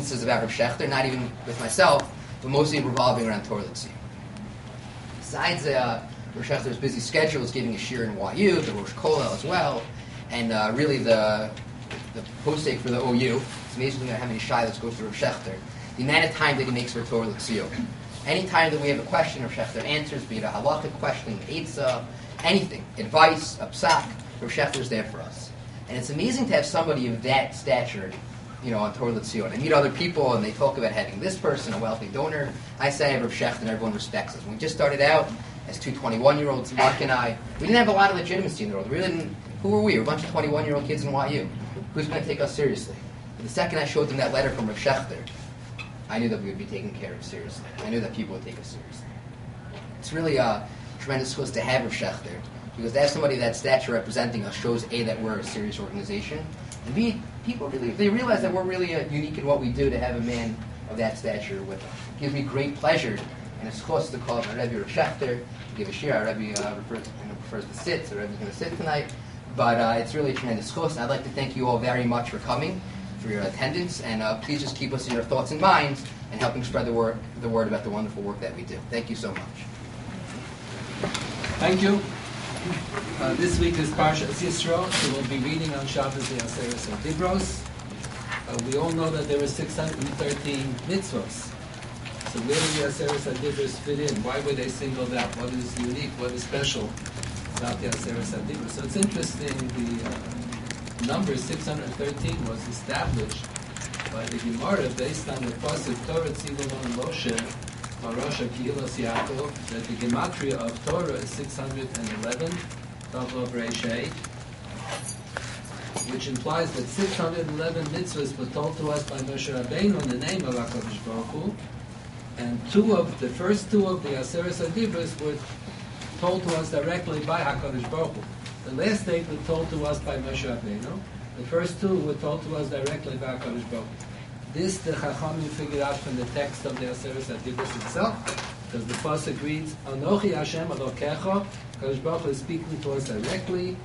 instances about Rav Shechter, not even with myself, but mostly revolving around Torah L'Tzion. Besides Rav Shechter's busy schedule is giving a shir in YU, the Rosh Kollel as well, and really the posting for the OU. It's amazing how many shilas go through Rav Shechter. The amount of time that he makes for Torah L'Tzion. Anytime that we have a question, Rav Shechter answers, be it a halachic question, eitzah, anything, advice, a psak, Rav Shechter's there for us. And it's amazing to have somebody of that stature, on Torah L'Tzion. I meet other people and they talk about having this person, a wealthy donor. I say I have Rav Shechter and everyone respects us. When we just started out as two 21-year-olds, Mark and I, we didn't have a lot of legitimacy in the world. We really didn't. Who were we? We were a bunch of 21-year-old kids in YU. Who's going to take us seriously? But the second I showed them that letter from Rav Shechter, I knew that we would be taken care of seriously. I knew that people would take us seriously. It's really a tremendous chus to have Rav Shechter, because to have somebody of that stature representing us shows A, that we're a serious organization, and B, people they realize that we're really unique in what we do to have a man of that stature with us. It gives me great pleasure, and it's chus to call my Rebbe Rav Shechter, give a shir. Our Rebbe prefers to sit, so Rebbe's going to sit tonight. But it's really a tremendous chus, and I'd like to thank you all very much for coming, for your attendance, and please just keep us in your thoughts and minds and helping spread the word about the wonderful work that we do. Thank you so much. Thank you. This week is Parshas Yisro, so we'll be reading on Shabbos the Aseres Dibros. We all know that there were 613 mitzvos. So where do the Aseres Dibros fit in? Why were they singled out? What is unique? What is special about the Aseres Dibros? So it's interesting, the number 613 was established by the Gemara based on the pasuk Torah Tzivon Moshe Parasha Kihilas Yaakov, that the gematria of Torah is 611, Tavov Reishei, which implies that 611 mitzvahs were told to us by Moshe Rabbeinu in the name of HaKadosh Baruch Hu, and the first two of the Aseres Adibros were told to us directly by HaKadosh Baruch Hu. The last 8 were told to us by Moshe Rabbeinu. The first 2 were told to us directly by HaKadosh Baruch Hu. This the Chachamim figured out from the text of the Aseres Adibros itself, because the pasuk reads, Anochi Hashem Elokecha, HaKadosh Baruch Hu is speaking to us directly.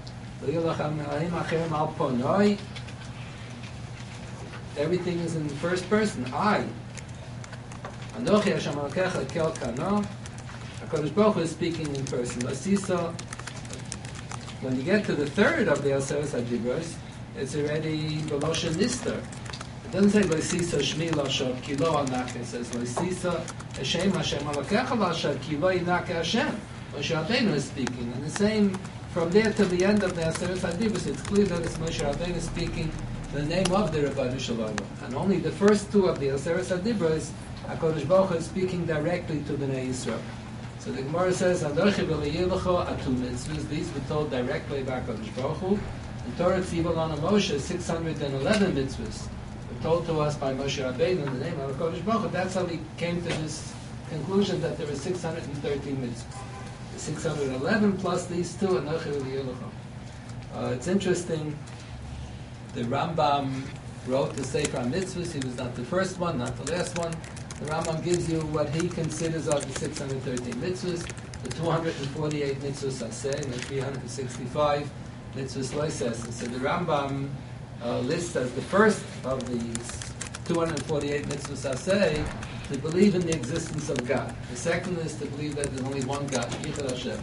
Everything is in the first person. I. Anochi Hashem Elokecha Kel Kana. HaKadosh Baruch Hu is speaking in person. Lasisa. When you get to the third of the Aseres Adibros, it's already Belosha Nister. It doesn't say Loisisa Shmi Lashad Ki Lo Anake. It says Loisisa Hashem Hashem Alakecha Lashad Ki Lo Inake Hashem. Moshe Rabbeinu is speaking. And the same from there to the end of the Aseres Adibros, it's clear that it's Moshe Rabbeinu speaking the name of the Rebbeinu Shalom. And only the first 2 of the Aseres Adibros, HaKadosh Baruch Hu is speaking directly to Bnei Yisrael. So the Gemara says, Adochi v'leyilecho atu mitzvahs. These were told directly by HaKadosh Baruch Hu. And Torah Tzivon on Moshe, 611 mitzvahs were told to us by Moshe Rabbeinu in the name of HaKadosh Baruch Hu. That's how we came to this conclusion that there were 613 mitzvahs. The 611 plus these 2, Adochi v'leyilecho. It's interesting, the Rambam wrote the Sefer HaMitzvahs. He was not the first one, not the last one. The Rambam gives you what he considers are the 613 mitzvahs, the 248 mitzvahs aseh, and the 365 mitzvahs loises. So the Rambam lists as the first of these 248 mitzvahs aseh to believe in the existence of God. The second is to believe that there's only one God, Yichud Hashem.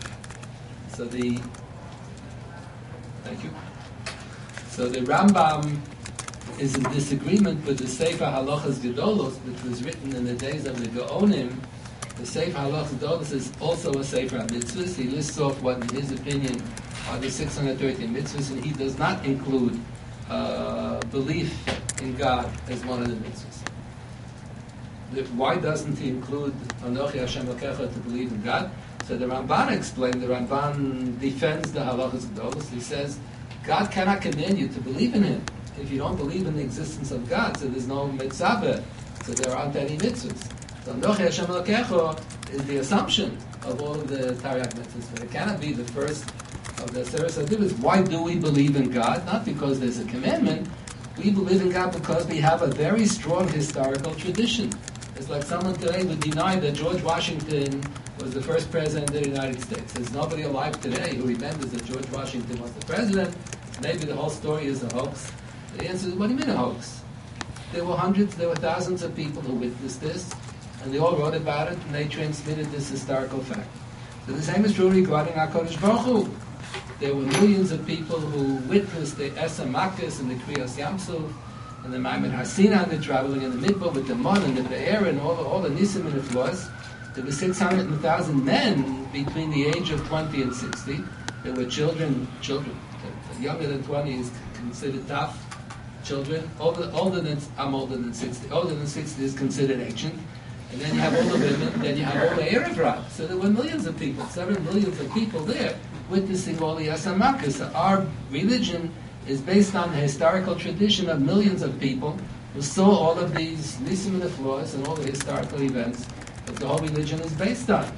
Thank you. So the Rambam is in disagreement with the Sefer Halachas Gedolos, which was written in the days of the Gaonim. The Sefer Halachas Gedolos is also a Sefer HaMitzvahs. He lists off what, in his opinion, are the 613 mitzvahs, and he does not include belief in God as one of the mitzvahs. Why doesn't he include Anochi Hashem Elokecha to believe in God? So the Ramban explained, the Ramban defends the Halachas Gedolos. He says, God cannot command you to believe in Him if you don't believe in the existence of God, so there's no mitzvah, so there aren't any mitzvahs. So Anochi Hashem Elokecha is the assumption of all of the Taryag mitzvahs, but it cannot be the first of the Aseres Adibros. Why do we believe in God? Not because there's a commandment. We believe in God because we have a very strong historical tradition. It's like someone today would deny that George Washington was the first president of the United States. There's nobody alive today who remembers that George Washington was the president. Maybe the whole story is a hoax. The answer is, what do you mean a hoax? there were hundreds, there were thousands of people who witnessed this, and they all wrote about it, and they transmitted this historical fact. So the same is true regarding HaKadosh Baruch Hu. There were millions of people who witnessed the Esa Makkos and the Kriyas Yamsuf, and the Maimon Hasina, and the traveling in the Midbar with the Mon and the Be'er, and all the Nisim and the Flaws. There were 600,000 men between the age of 20 and 60. There were children, younger than 20 is considered tough. Children, older than 60. Older than 60 is considered ancient. And then you have all the women, then you have all the Erev Rav. So there were millions of people, 7 millions of people there, witnessing all the Esa Makkos. So our religion is based on the historical tradition of millions of people who saw all of these Nisim and the Flaws and all the historical events that the whole religion is based on.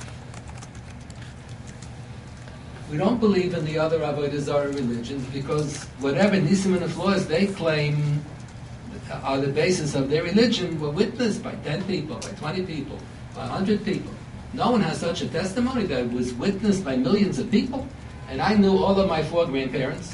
We don't believe in the other Avodah Zarah religions because whatever Nisim and the Flaws they claim are the basis of their religion were witnessed by 10 people, by 20 people, by 100 people. No one has such a testimony that was witnessed by millions of people. And I knew all of my 4 grandparents.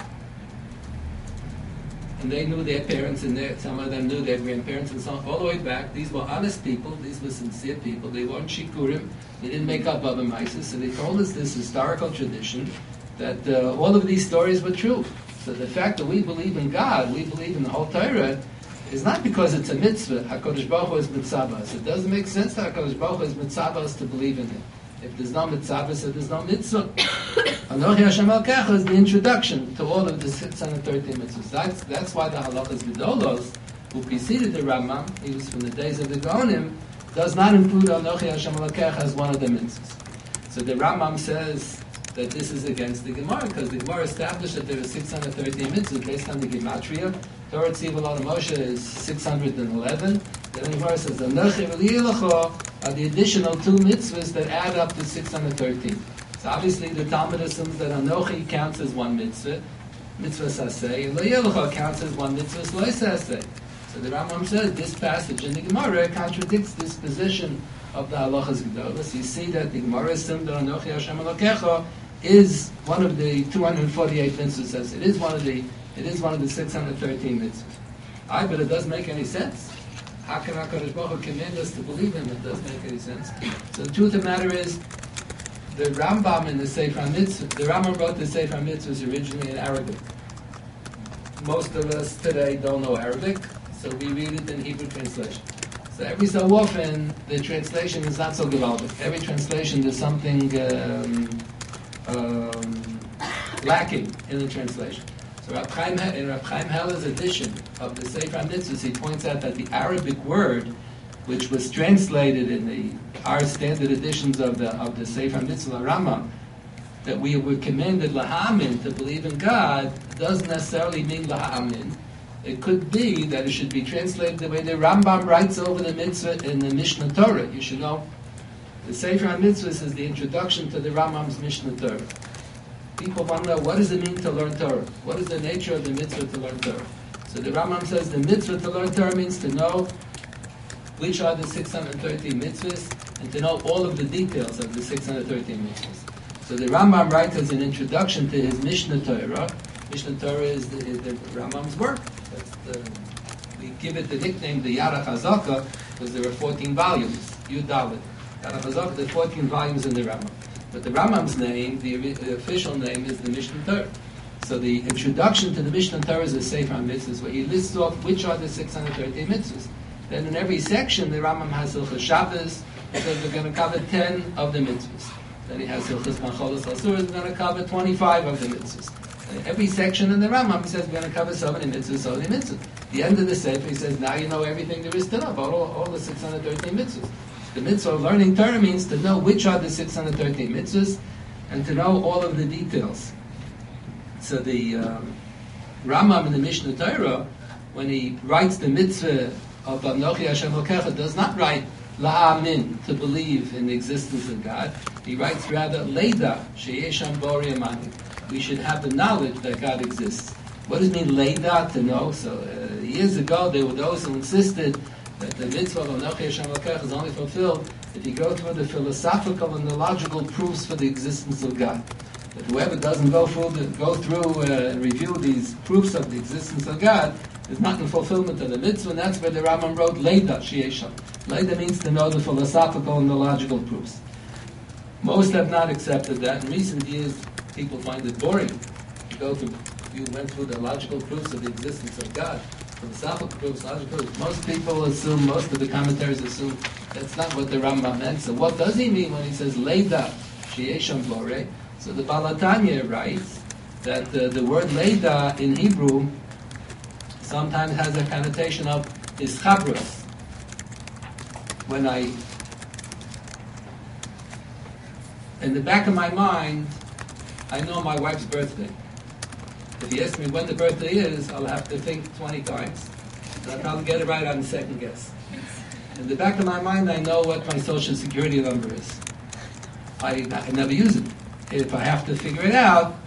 And they knew their parents, and some of them knew their grandparents, and so on, all the way back. These were honest people. These were sincere people. They weren't shikurim. They didn't make up Baba Mises. So they told us this historical tradition that all of these stories were true. So the fact that we believe in God, we believe in the whole Torah, is not because it's a mitzvah. HaKadosh Baruch Hu is mitzvahs. It doesn't make sense that HaKadosh Baruch Hu is mitzvahs to believe in it. If there's no mitzvahs, so there's no mitzvah. Anochi Hashem Elkecha is the introduction to all of the 613 mitzvahs. That's why the halachas gedolos, who preceded the Rambam, he was from the days of the Gaonim, does not include Anochi Hashem Elkecha as one of the mitzvahs. So the Rambam says that this is against the Gemara, because the Gemara established that there are 613 mitzvahs based on the Gematria. Torah Tziva Lo Moshe is 611. Then the Gemara says, Anochi V'li'elecha are the additional 2 mitzvahs that add up to 613. So obviously the Talmud assumes that Anochi counts as one mitzvah, mitzvah saseh, and Le'elecha counts as one mitzvah, Lo saseh. So the Rambam says this passage in the Gemara contradicts this position of the halachas gedolos. You see that the Gemara assumed that Anochi Hashem Elokecha is one of the 248 mitzvahs. Says it is one of the 613 mitzvahs. But it doesn't make any sense. How can HaKadosh Baruch Hu command us to believe him? It doesn't make any sense. So the truth of the matter is, the Rambam in the Sefer HaMitzvah, the Rambam wrote the Sefer HaMitzvahs originally in Arabic. Most of us today don't know Arabic, so we read it in Hebrew translation. So every so often, the translation is not so gewaltig. Every translation, there's something lacking in the translation. So in Rab Chaim Heller's edition of the Sefer HaMitzvahs, he points out that the Arabic word, which was translated in our standard editions of the Sefer HaMitzvah Rambam, that we were commanded lahamin to believe in God, doesn't necessarily mean lahamin. It could be that it should be translated the way the Rambam writes over the mitzvah in the Mishnah Torah. You should know, the Sefer HaMitzvahs is the introduction to the Rambam's Mishnah Torah. People want to know, what does it mean to learn Torah? What is the nature of the mitzvah to learn Torah? So the Rambam says the mitzvah to learn Torah means to know which are the 613 mitzvahs and to know all of the details of the 613 mitzvahs. So the Rambam writes as an introduction to his Mishnah Torah. Mishnah Torah is the Rambam's work. We give it the nickname the Yad HaChazaka because there are 14 volumes. Yud Dalet. Yad HaChazaka, there are 14 volumes in the Rambam. But the Rambam's name, the official name, is the Mishnah Torah. So the introduction to the Mishnah Torah is a Sefer HaMitzvahs, where he lists off which are the 613 mitzvahs. Then in every section, the Rambam has Hilchos Shabbos, because we're going to cover 10 of the mitzvahs. Then he has Hilchos Macholos Asuros, we're going to cover 25 of the mitzvahs. And every section in the Rambam, he says, we're going to cover so many mitzvahs, so many mitzvahs. At the end of the Sefer, he says, now you know everything there is to know about all the 613 mitzvahs. The mitzvah of learning Torah means to know which are the 613 mitzvahs and to know all of the details. So the Rambam in the Mishnah Torah, when he writes the mitzvah of Anochi Hashem Elokecha, does not write la'amin, to believe in the existence of God. He writes rather leida, sheyesham bori amani. We should have the knowledge that God exists. What does it mean leida, to know? So years ago there were those who insisted that the mitzvah of Anochi Hashem Elokecha is only fulfilled if you go through the philosophical and the logical proofs for the existence of God. That whoever doesn't go through and review these proofs of the existence of God is not in fulfillment of the mitzvah, and that's where the Rambam wrote Leida Sheyesham. Leida means to know the philosophical and the logical proofs. Most have not accepted that. In recent years, people find it boring. You went through the logical proofs of the existence of God, philosophical proofs, logical proofs. Most people assume, most of the commentaries assume that's not what the Rambam meant. So what does he mean when he says Leida Sheyesham Bore? So the Baal HaTanya writes that the word Leida in Hebrew sometimes has a connotation of ischabros. In the back of my mind, I know my wife's birthday. If you ask me when the birthday is, I'll have to think 20 times. And I'll probably get it right on the second guess. In the back of my mind, I know what my social security number is. I never use it. If I have to figure it out,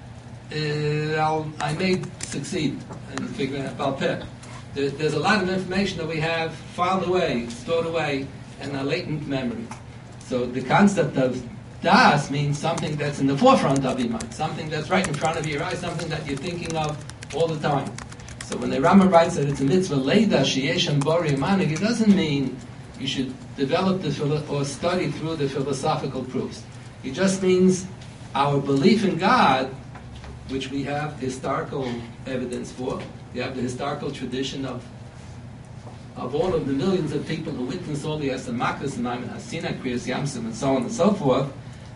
I may succeed in figuring it out. There's a lot of information that we have filed away, stored away, in a latent memory. So the concept of Das means something that's in the forefront of your mind, something that's right in front of your eyes, something that you're thinking of all the time. So when the Rambam writes that it's a mitzvah, Leida Sheyesham Bori Manig, it doesn't mean you should develop or study through the philosophical proofs. It just means our belief in God, which we have historical evidence for. We have the historical tradition of all of the millions of people who witnessed all the Asamakas and Hasina, Kriyas Yamsim, and so on and so forth,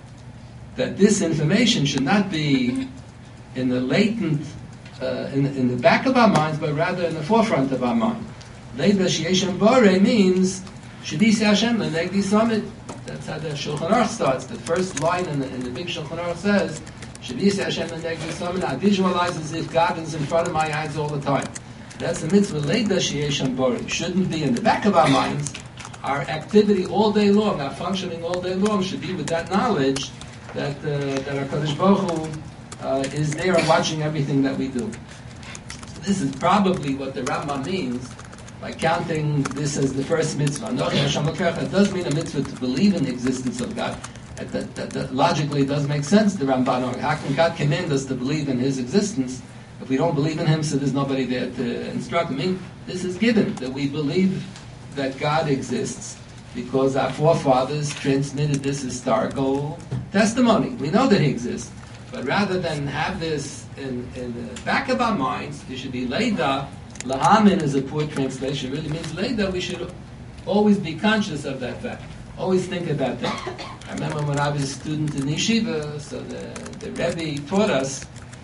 that this information should not be in the latent, in the back of our minds, but rather in the forefront of our mind. Leida Sheyesham Bore means Shadisi Hashem Lenegdi Summit. That's how the Shulchan Aruch starts. The first line in the big Shulchan Aruch says, Shadisi Hashem Lenegdi Summit. I visualize as if God is in front of my eyes all the time. That's the mitzvah Leida Sheyesham Bore. It shouldn't be in the back of our minds. Our activity all day long, our functioning all day long, should be with that knowledge that our Kadosh Baruch Hu is there and watching everything that we do. So this is probably what the Rambam means by counting this as the first mitzvah. It does mean a mitzvah to believe in the existence of God. That logically does make sense, the Ramban. How can God command us to believe in His existence if we don't believe in Him, so there's nobody there to instruct? I mean, this is given, that we believe that God exists because our forefathers transmitted this historical testimony. We know that He exists. But rather than have this in the back of our minds, it should be Leida. Lahamin is a poor translation. It really means Leida. We should always be conscious of that fact. Always think about that. I remember when I was a student in yeshiva, so the Rebbe taught us,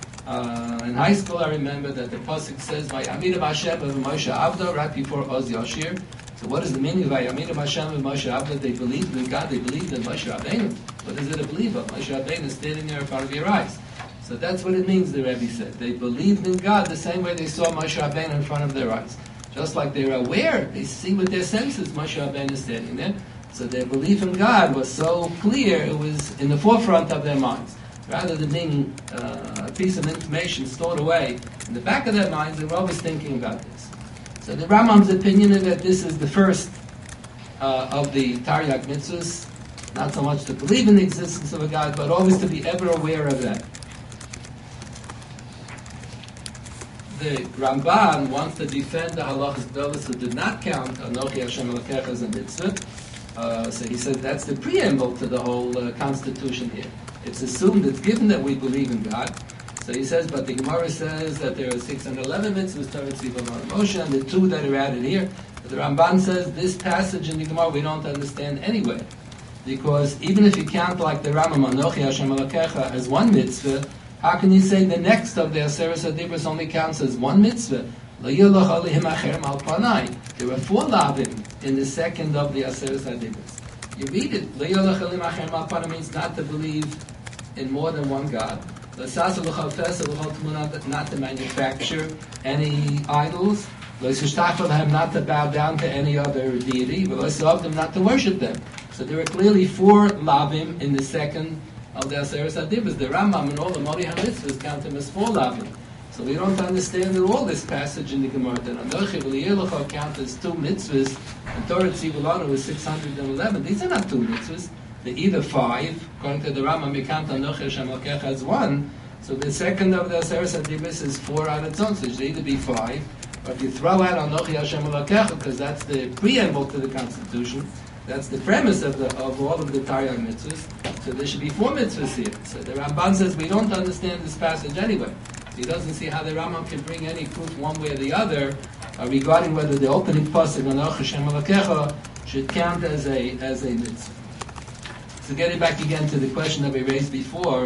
in high school I remember that the pasuk says, Vayamirim Hashem of Moshe Avdo, right before Oz Yashir. So what is the meaning of Vayamirim Hashem of Moshe Avdo? They believed in God, they believed in Moshe Rabbeinu. What is it to believe of? Moshe Rabbeinu is standing there in front of your eyes. So that's what it means, the Rebbe said. They believed in God the same way they saw Moshe Rabbeinu in front of their eyes. Just like they're aware, they see with their senses Moshe Rabbeinu standing there. So their belief in God was so clear, it was in the forefront of their minds. Rather than being a piece of information stored away in the back of their minds, they were always thinking about this. So the Rambam's opinion is that this is the first of the Taryag mitzvahs, not so much to believe in the existence of a God, but always to be ever aware of that. The Ramban wants to defend the halachas those who did not count Anochi Hashem Elokecha as a mitzvah. So he said that's the preamble to the whole constitution here. It's assumed, it's given that we believe in God. So he says, but the Gemara says that there are 611 mitzvahs, Torah, Tzivah, Moshe, and the two that are added here. But the Ramban says this passage in the Gemara we don't understand anyway. Because even if you count like the Rambam, Anochi Hashem Elokecha, as one mitzvah, how can you say the next of the Aseret HaDibros only counts as one mitzvah? There were 4 lavim in the second of the Aseret HaDibros. You read it. Means not to believe in more than one God. Not to manufacture any idols. Not to bow down to any other deity. Not to worship them. So there are clearly 4 lavim in the second of the Aseret HaDibros. The Rambam and all the Mori HaMitzvahs count them as 4 lavim. So we don't understand at all this passage in the Gemara. That Anochi v'Li'elecha count as 2 mitzvahs, and Torah Tzivulanu is 611. These are not 2 mitzvahs. They're either 5. According to the Rambam, we count Anochi Hashem Elokecha as 1. So the second of the Aseret HaDibros is 4 on its own. So it should either be 5 Or if you throw out Anochi Hashem Elokecha, because that's the preamble to the Constitution, that's the premise of all of the Taryag mitzvahs, so there should be 4 mitzvahs here. So the Ramban says we don't understand this passage anyway. He doesn't see how the Rambam can bring any proof one way or the other regarding whether the opening pasuk Anochi Hashem Elokecha should count as a mitzvah. So getting back again to the question that we raised before,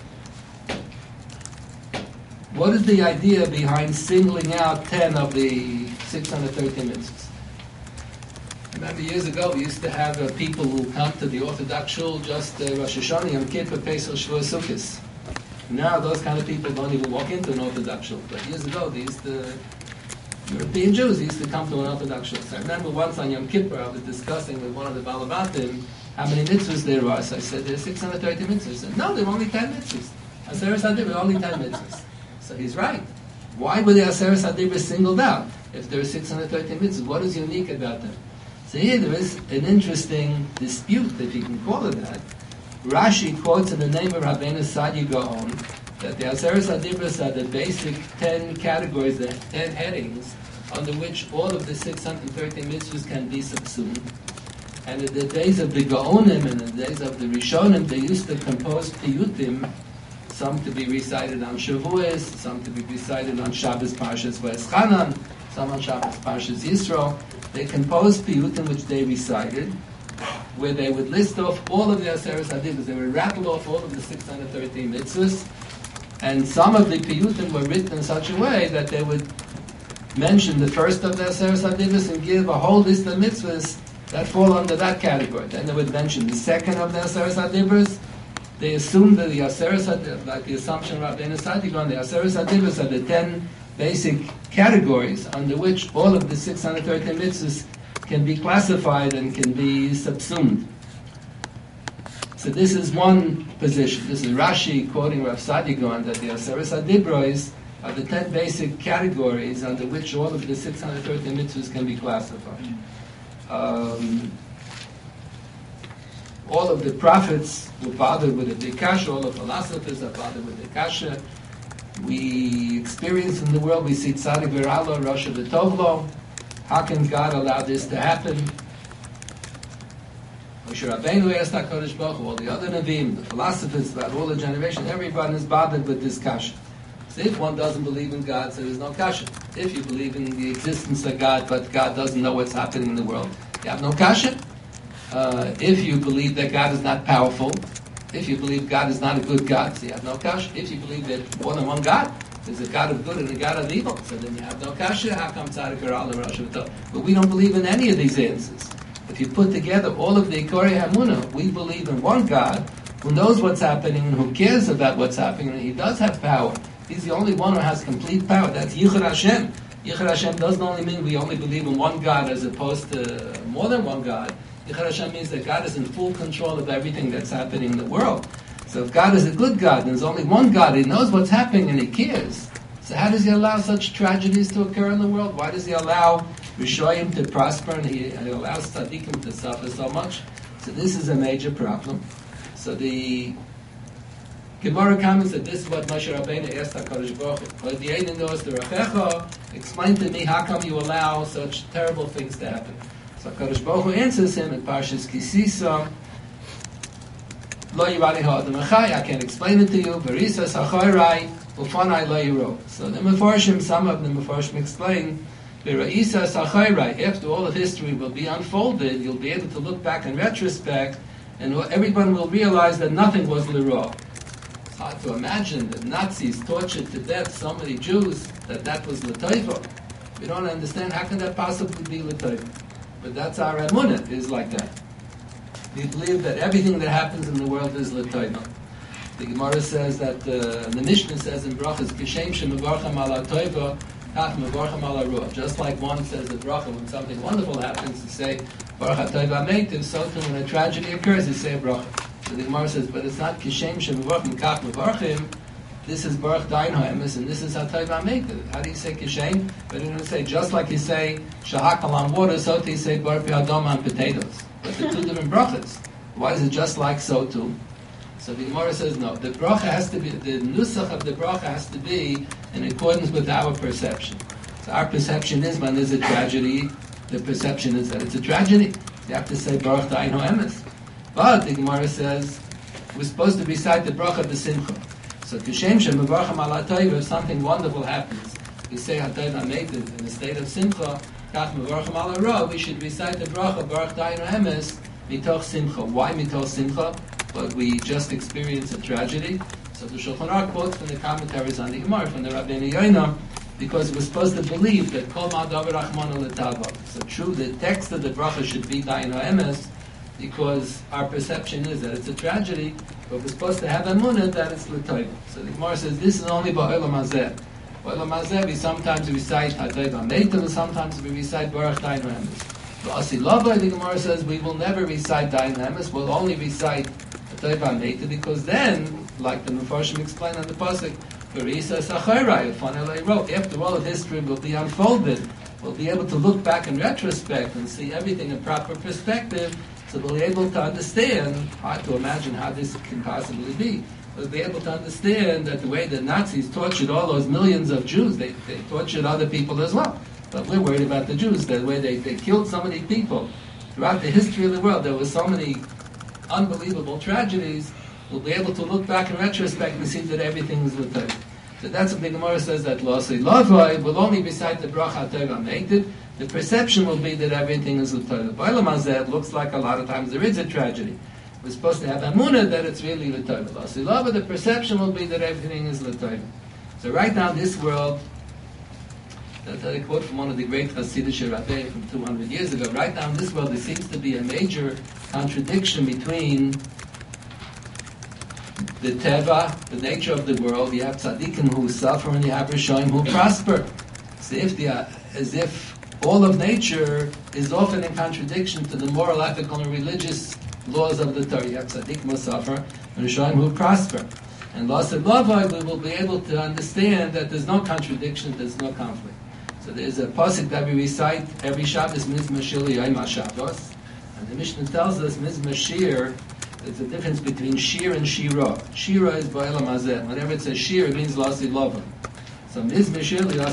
what is the idea behind singling out 10 of the 613 mitzvahs? Remember years ago we used to have people who come to the Orthodox shul just Rosh Hashanah, Yom Kippur, Pesach, Shavuos, Sukkot. Now those kind of people don't even walk into an Orthodox shul. But years ago, the European Jews used to come to an Orthodox shul. So I remember once on Yom Kippur I was discussing with one of the Balabatim how many mitzvahs there are. So I said, there's 630 mitzvahs. He said, no, there are only 10 mitzvahs. Aseres HaDibros, only 10 mitzvahs. So he's right. Why were the Aseres HaDibros singled out if there are 630 mitzvahs? What is unique about them? So here there is an interesting dispute, if you can call it that. Rashi quotes in the name of Rabbeinu Sadia Gaon that the Aseres HaDibros are the basic 10 categories, the 10 headings, under which all of the 630 mitzvahs can be subsumed. And in the days of the Gaonim and in the days of the Rishonim, they used to compose piyutim, some to be recited on Shavuos, some to be recited on Shabbos Parshas V'eschanan, some on Shabbos Parshas Yisro. They composed piyutim which they recited, where they would list off all of the Aseres HaDibros. They would rattle off all of the 613 mitzvahs, and some of the piyutim were written in such a way that they would mention the first of the Aseres HaDibros and give a whole list of mitzvahs that fall under that category. Then they would mention the second of the Aseres HaDibros. They assumed that the Aseres HaDibros, like the assumption of Rabbeinu Sadia Gaon, the Aseres HaDibros are the 10 basic categories under which all of the 613 mitzvahs can be classified and can be subsumed. So this is one position. This is Rashi quoting Rav Sadia Gaon that the Aseres HaDibros are the 10 basic categories under which all of the 613 mitzvahs can be classified. All of the prophets were bothered with the kasha, all the philosophers are bothered with the kasha. We experience in the world, we see Tzadik V'Ralo, Rosh V'Tovlo. How can God allow this to happen? Moshe Rabbeinu asked HaKadosh Baruch Hu, all the other Nevi'im, the philosophers, about all the generation, everyone is bothered with this kasha. So if one doesn't believe in God, so there's no kasha. If you believe in the existence of God, but God doesn't know what's happening in the world, you have no kasha. If you believe that God is not powerful, if you believe God is not a good God, so you have no kasha. If you believe that more than one God, there's a God of good and a God of evil, so then you have no kasha. How come Tzadik V'Ralo, Rosh V'Tovlo? But we don't believe in any of these answers. If you put together all of the Ikorei Hamunah, we believe in one God who knows what's happening and who cares about what's happening, and He does have power. He's the only one who has complete power. That's Yichud Hashem. Yichud Hashem doesn't only mean we only believe in one God as opposed to more than one God. Yichud Hashem means that God is in full control of everything that's happening in the world. So if God is a good God, and there's only one God, He knows what's happening and He cares. So how does He allow such tragedies to occur in the world? Why does He allow Rishoyim to prosper and He allows Tzaddikim to suffer so much? So this is a major problem. So the Gemara comments that this is what Moshe Rabbeinu asked HaKadosh Baruch Hu. Explain to me how come you allow such terrible things to happen. So HaKadosh Baruch Hu answers him in Parshas Kisisa, Lo yirani ha'adam achai, I can't explain it to you, Berisas ha'chayrai, ufanai lo yiro. So the Mefarshim, some of the Mefarshim explain, Berisas ha'chayrai, after all of history will be unfolded, you'll be able to look back in retrospect, and everyone will realize that nothing was liro. It's hard to imagine that Nazis tortured to death so many Jews, that was l'toiva. We don't understand, how can that possibly be l'toiva? But that's our emunah, is like that. We believe that everything that happens in the world is l'toiva. The Gemara says that, the Mishnah says in Brachas, Kishem shemevarchem ala toiva, kach mevarchem ala ruah. Just like one says in Bracha, when something wonderful happens, to say, Baruch ha-toiva meitiv, so too when a tragedy occurs, you say Bracha. So the Gemara says, but it's not Kishem shemevarchem kach mevarchem, this is Baruch Deinheimus, and this is ha-toiva meitiv. How do you say Kishem? But you don't say, just like you say, Shahakal on water, so too you say Baruch Adom on potatoes. But the two different brachas. Why is it just like so too? So the Gemara says no. The bracha has to be, the nusach of the bracha has to be in accordance with our perception. So our perception is when there's a tragedy, the perception is that it's a tragedy. You have to say Baruch Dainu Emes. But the Gemara says we're supposed to recite the bracha b'simcha. So Kishem Shem Mevarcham Ala Tov, if something wonderful happens, we say Hatov HaMeitiv in a state of simcha. Kach Mevarcham Ala Ra, we should recite the bracha Baruch Dainu Emes mitoch simcha. Why mitoch simcha? But we just experienced a tragedy. So the Shulchan Aruch quotes from the commentaries on the Gemara from the Rabbeinu Yoina, because we're supposed to believe that Kol Ma'adav Rachmana L'Tava. So true, the text of the bracha should be Dainu Emes, because our perception is that it's a tragedy, but we're supposed to have emunah that it's l'toiva. So the Gemara says this is only ba'olam hazeh. Ba'olam hazeh, we sometimes recite Hatov HaMeitiv, and sometimes we recite Baruch Dainu Emes. Ba'asi Lavai, the Gemara says we will never recite Dainu Emes, we'll only recite Hatov HaMeitiv, because then, like the Mefarshim explained on the pasuk, after all of history will be unfolded, we'll be able to look back in retrospect and see everything in proper perspective. So we'll be able to understand, hard to imagine how this can possibly be, we'll be able to understand that the way the Nazis tortured all those millions of Jews, they tortured other people as well. But we're worried about the Jews, the way they killed so many people. Throughout the history of the world, there were so many unbelievable tragedies. We'll be able to look back in retrospect and see that everything is with them. So that's what the Gemara says, that L'asei Lavai will only recite the bracha Hatov HaMeitiv. The perception will be that everything is l'toiva. Ba'olam hazeh, it looks like a lot of times there is a tragedy. We're supposed to have emunah that it's really l'toiva. L'asei Lavai, the perception will be that everything is l'toiva. So right now, this world, that's a quote from one of the great Hasidic Rabbeim from 200 years ago. Right now in this world, there seems to be a major contradiction between the teva, the nature of the world. You have tzaddikim who suffer, and you have rishonim who prosper. So as if all of nature is often in contradiction to the moral, ethical, and religious laws of the Torah. You have tzaddikim who suffer, and rishonim who prosper. And L'asei Lavai, we will be able to understand that there's no contradiction, there's no conflict. So there's a pasuk that we recite every Shabbos, Mizmor Shir Yom HaShabbos, and the Mishnah tells us Mizmor Shir. There's a difference between shir and shira. Shira is ba'olam hazeh. Whenever it says shir, it means L'asei Lavai. So Mizmor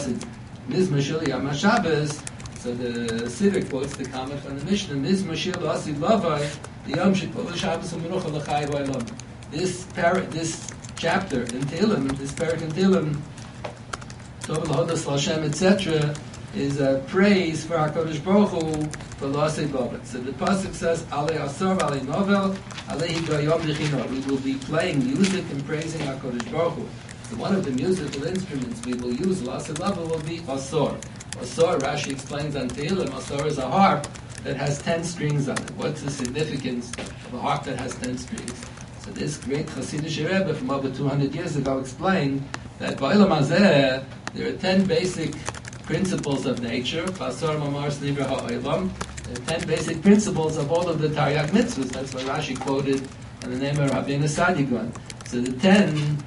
Shir Yom HaShabbos. So the Siddur quotes the comment from the Mishnah, Mizmor Shir L'asei Lavai, the Yom Shekol Shabbos U'Menucha L'Chai V'Olam. This chapter in Tehillim, this parak in Tehillim, Tov L'Hodas L'Hashem, etc., is a praise for HaKadosh Baruch Hu for L'asei Lavai. So the pasuk says, Alei Asor, Alei Novel, Alei Higayom D'Chino. We will be playing music and praising HaKadosh Baruch Hu. So one of the musical instruments we will use, L'asei Lavai, will be Asor. Asor, Rashi explains on Tehillim, Asor is a harp that has 10 strings on it. What's the significance of a harp that has 10 strings? So this great Hasidic Rebbe from over 200 years ago explained that ba'olam hazeh, there are 10 basic principles of nature. Basar mamar snivra ha'olam. There are 10 basic principles of all of the Taryag mitzvahs. That's what Rashi quoted in the name of Rabbeinu Sadigon. So the 10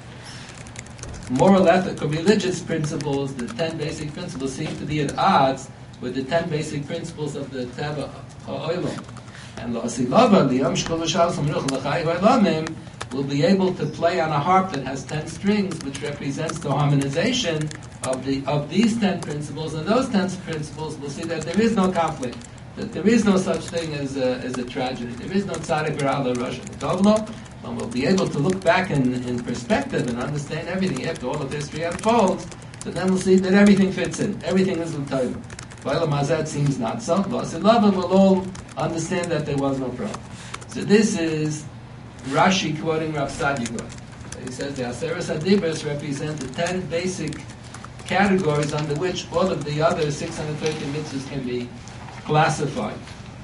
moral, ethical, religious principles, the 10 basic principles seem to be at odds with the 10 basic principles of the Teva ha'olam. And L'asei Lavai, the Yom Shekol Shabbos U'Menucha L'Chai V'Olam, will be able to play on a harp that has 10 strings, which represents the harmonization of these 10 principles. And those 10 principles, we'll see that there is no conflict, that there is no such thing as a tragedy. There is no tzaddik v'ra'ala Rosh Tovlo, and we'll be able to look back in perspective and understand everything after all of history unfolds. So then we'll see that everything fits in. Everything is l'toiva. Ba'olam hazeh seems not so. L'asei Lavai, we'll all understand that there was no problem. So this is Rashi quoting Rav Sadigon. He says the Aseres HaDibros represent the 10 basic categories under which all of the other 630 mitzvahs can be classified.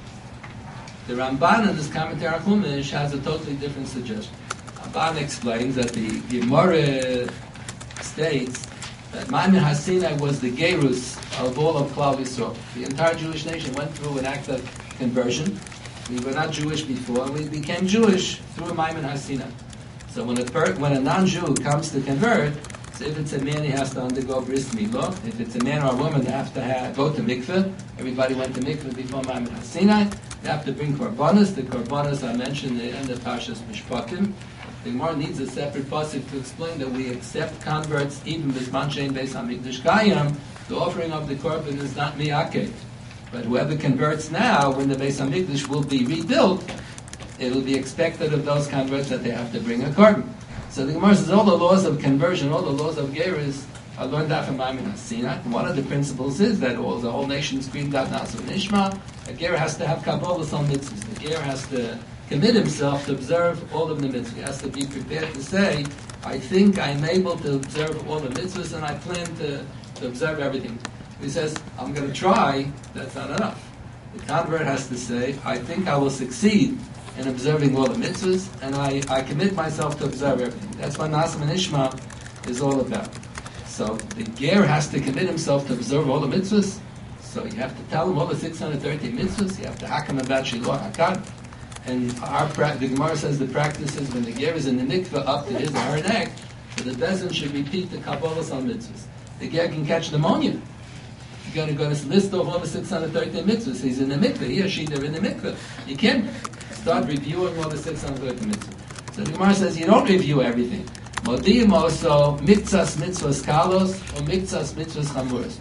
The Ramban in this commentary on Chumash has a totally different suggestion. Ramban explains that the Gemara states that Ma'ameh HaSinai was the gerus of all of Klal Yisrael. The entire Jewish nation went through an act of conversion. We were not Jewish before, we became Jewish through Ma'ameh HaSinai. So when a non-Jew comes to convert, so if it's a man, he has to undergo bris milah. If it's a man or a woman, they have to go to mikveh. Everybody went to mikveh before Ma'ameh HaSinai. They have to bring korbanos. The korbanos are mentioned in the Parshas Mishpatim. The Gemara needs a separate pasuk to explain that we accept converts even with Manchein Beis Hamikdash Kayam The offering of the korban is not miyakeh. But whoever converts now, when the Beis Hamikdash will be rebuilt, it will be expected of those converts that they have to bring a korban. So the Gemara says all the laws of conversion, all the laws of gerus are learned out from Maimon Sinai. One of the principles is that the whole nation screamed out Nasu Nishma. A ger has to have kabbalas on mitzvahs. The ger has to commit himself to observe all of the mitzvahs. He has to be prepared to say, I think I'm able to observe all the mitzvahs and I plan to observe everything. He says, I'm going to try. That's not enough. The convert has to say, I think I will succeed in observing all the mitzvahs, and I commit myself to observe everything. That's what Nasim and Ishma is all about. So the ger has to commit himself to observe all the mitzvahs. So you have to tell him all the 630 mitzvahs. You have to hakam about shiloh hakad. And the Gemara says the practice is when the ger is in the mikveh up to his or her neck, so the bezin should repeat the kabbalas on mitzvahs. The ger can catch pneumonia. You're going to list off all the 630 mitzvahs. He's in the mikveh. He or she, they're in the mikveh. You can't start reviewing all the 630 mitzvahs. So the Gemara says you don't review everything. Modiyim also mikzas mitzvahs kalos or mikzas mitzvahs chamuras.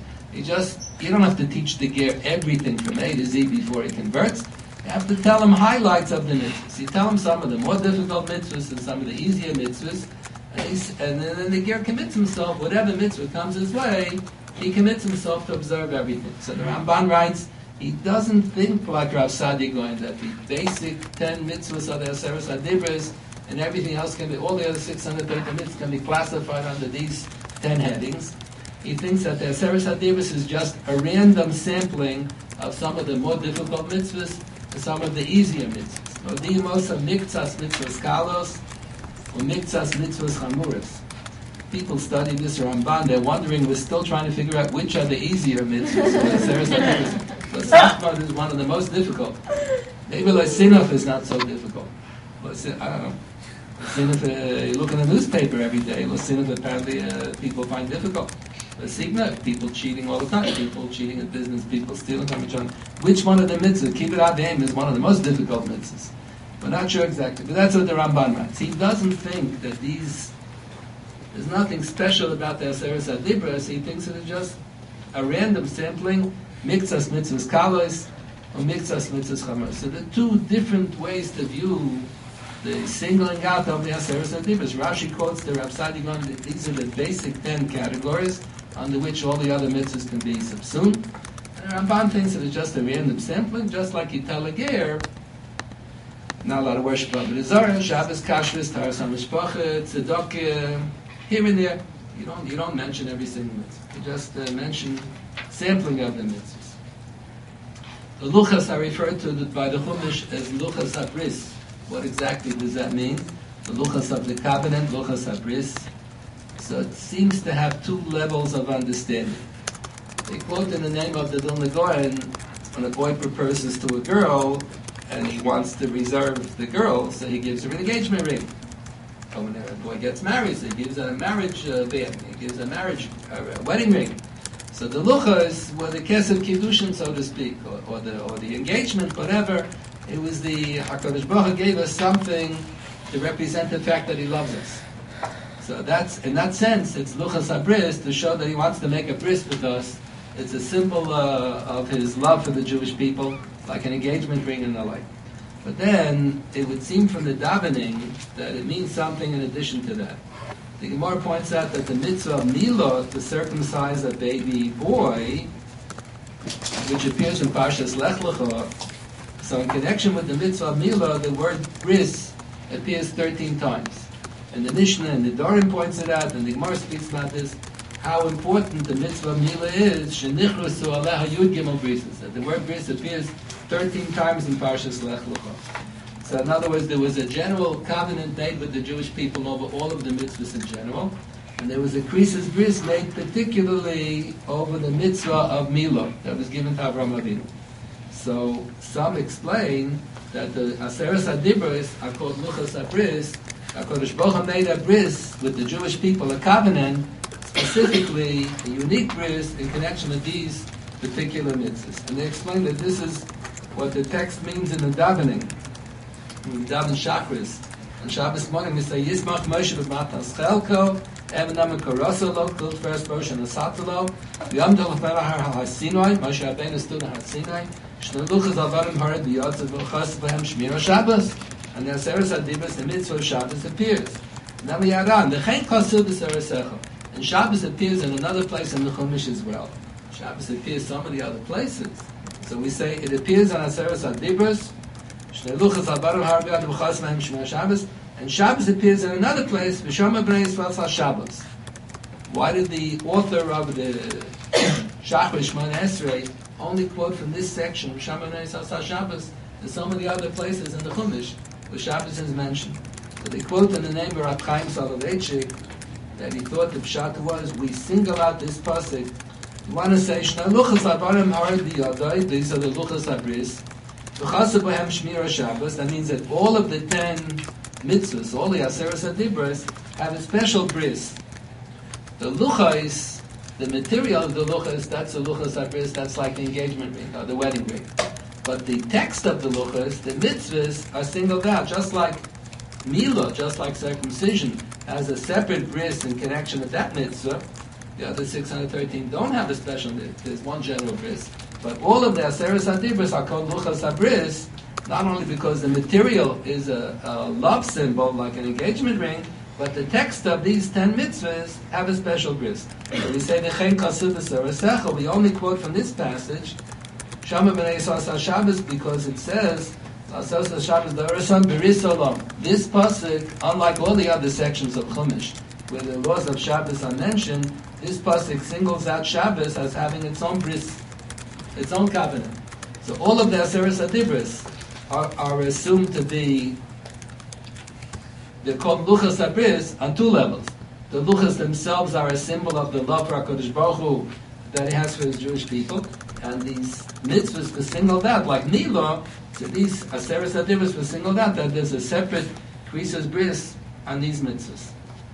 You don't have to teach the ger everything from A to Z before he converts. You have to tell him highlights of the mitzvahs. You tell him some of the more difficult mitzvahs and some of the easier mitzvahs, and then the ger commits himself. Whatever mitzvah comes his way, he commits himself to observe everything. So the Ramban writes, he doesn't think like Rav Sadi going that the basic 10 mitzvahs are the Aseres HaDibros, and everything else can be, all the other 630 mitzvahs can be classified under these 10 headings. He thinks that the Aseres HaDibros is just a random sampling of some of the more difficult mitzvahs and some of the easier mitzvahs. Modim also mikzas mitzvahs kalos or mikzas mitzvahs chamuras. People study this Ramban, they're wondering, we're still trying to figure out which are the easier mitzvahs. So Sachmat is one of the most difficult. Maybe Sinuf is not so difficult. I don't know. Sinuf, you look in the newspaper every day, Sinuf apparently people find difficult. Signa, people cheating all the time, people cheating at business, people stealing from each other. Which one of the mitzvahs, keep it out the aim, is one of the most difficult mitzvahs? We're not sure exactly, but that's what the Ramban writes. He doesn't think that there's nothing special about the Aseres HaDibros. He thinks it is just a random sampling, mikzas mitzvahs kalos or mikzas mitzvahs chamuras. So there are two different ways to view the singling out of the Aseres HaDibros. Rashi quotes the Rav Sadi Gaon that these are the basic 10 categories under which all the other mitzvahs can be subsumed. And the Ramban thinks it is just a random sampling, just like you tell a ger, not allowed to worship Avodah Zarah, Shabbos, Kashrus, Taharas HaMishpacha, Tzedakah, here and there. You don't mention every single mitzvah. You just mention sampling of the mitzvahs. The luchas are referred to by the Chumash as luchas habris. What exactly does that mean? The luchas of the covenant, luchas habris. So it seems to have two levels of understanding. They quote in the name of the Vilna Gaon, when a boy proposes to a girl and he wants to reserve the girl, so he gives her an engagement ring. Or when a boy gets married, so he gives her a marriage band, he gives a wedding ring. So the luchas were the kesef kiddushin, so to speak, or the engagement, whatever. It was the HaKadosh Baruch Hu gave us something to represent the fact that He loves us. So that's, in that sense, it's luchas habris to show that He wants to make a bris with us. It's a symbol of His love for the Jewish people, like an engagement ring and the like. But then, it would seem from the davening that it means something in addition to that. The Gemara points out that the mitzvah of Milot, to circumcise a baby boy, which appears in Parshas Lech Lecha, so in connection with the mitzvah of Milot, the word bris appears 13 times. And the Mishnah and the Dorim points it out, and the Gemara speaks about this, how important the mitzvah of Milah is, shenichrusu aleha yud gimel brises, that the word bris appears 13 times in Parshas Lech Lecha. So in other words, there was a general covenant made with the Jewish people over all of the mitzvahs in general, and there was a krisis bris made particularly over the mitzvah of Milah that was given to Avraham Avinu. So some explain that the Aseres HaDibros are called luchas habris. HaKadosh Baruch Hu made a bris with the Jewish people, a covenant, specifically a unique bris in connection with these particular mitzvahs. And they explain that this is what the text means in the davening. In the daven Shachris, on Shabbos morning we say, Yismach Moshe b'matas chelko, Even Namen Karosalo, called first version of Satalo, Yom Delafera HaSinai, Moshe Rabbeinu stood on HaSinai, Shneluchas Avarim Hared B'Yotzav V'Chas B'Hem Shmira Shabbos, and the Aseres Adibas, the mitzvah of Shabbos appears. Then we add on, the Chen Kasil B'Seresecha, and Shabbos appears in another place in the Chumash as well. Shabbos appears some of the other places. So we say it appears on Aseres Adibas, Shneluchas Avarim Hared B'Yotzav V'Chas B'Hem Shmira Shabbos, and Shabbos appears in another place, V'Shama B'nai Yisrael Shabbos. Why did the author of the Shachar Shemona Esrei only quote from this section of V'Shama B'nai Yisrael Shabbos? There's so many other places in the Chumash where Shabbos is mentioned. So they quote in the name of Rab Chaim Soloveitchik that he thought the pshat was, we single out this pasuk. You want to say, Shna Luchas Avarim Hared B'Yodai, these are the Luchas Abris, V'Chasa B'Hem Shmira Shabbos, that means that all of the 10 mitzvahs, all the Aseres Adibros, have a special bris. The luchas, the material of the luchas, that's the luchas abris, that's like the engagement ring or the wedding ring. But the text of the luchas, the mitzvahs, are singled out, just like milah, just like circumcision, has a separate bris in connection with that mitzvah. The other 613 don't have a special mitzvah. There's one general bris. But all of the Aseres Adibros are called luchas abris, not only because the material is a love symbol, like an engagement ring, but the text of these 10 mitzvahs have a special bris. So we say, we only quote from this passage, Shama B'nai Yisrael Shabbos, because it says, this pasuk, unlike all the other sections of Chumash, where the laws of Shabbos are mentioned, this pasuk singles out Shabbos as having its own bris, its own covenant. So all of the Aseres Adibros are assumed to be, they're called Luchas Abris on 2 levels. The Luchas themselves are a symbol of the love for HaKadosh Baruch Hu that he has for his Jewish people, and these mitzvahs were singled out, like Milah, so these Aseres Adibros were singled out, that there's a separate Krisos Bris on these mitzvahs.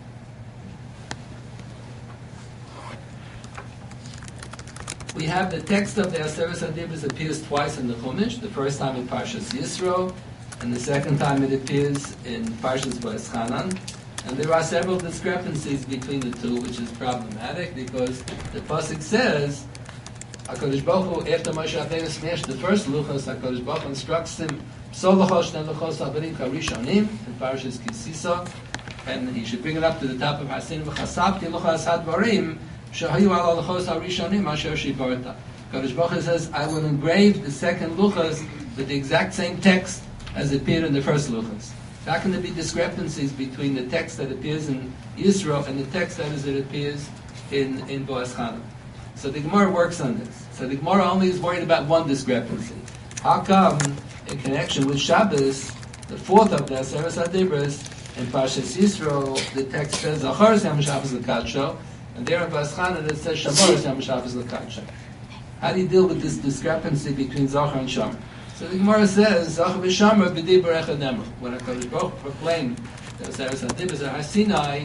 We have the text of the Aseres Adibros appears twice in the Chumash. The first time in Parshas Yisro, and the second time it appears in Parshas Va'eschanan. And there are several discrepancies between the two, which is problematic because the pasuk says, HaKadosh Baruch Hu, after Moshe Rabbeinu smashed the first luchos, HaKadosh Baruch Hu instructs him, Psol luchos shne luchos haberim karishonim, in Parshas Kisisa, and he should bring it up to the top of Hasin v'chasabti luchos hadvarim, Shahayu ala luchos harishonim asher shibarta. HaKadosh Baruch Hu says, I will engrave the second luchos with the exact same text as appeared in the first luchos. How can there be discrepancies between the text that appears in Yisro and the text that appears in Va'eschanan? So the Gemara works on this. So the Gemara only is worried about one discrepancy. How come, in connection with Shabbos, the fourth of the Aseres Adibros, in Parshas Yisro, the text says, Zachar Yom Shabbos L'Kadsho, and there in Va'eschanan it says, Shamor Yom Shabbos L'Kadsho. How do you deal with this discrepancy between Zachar and Shamor? So the Gemara says, Zachar v'Shamor b'di b'recha nemru. When HaKadosh Baruch Hu proclaimed the Aseres Adibros at Har Sinai,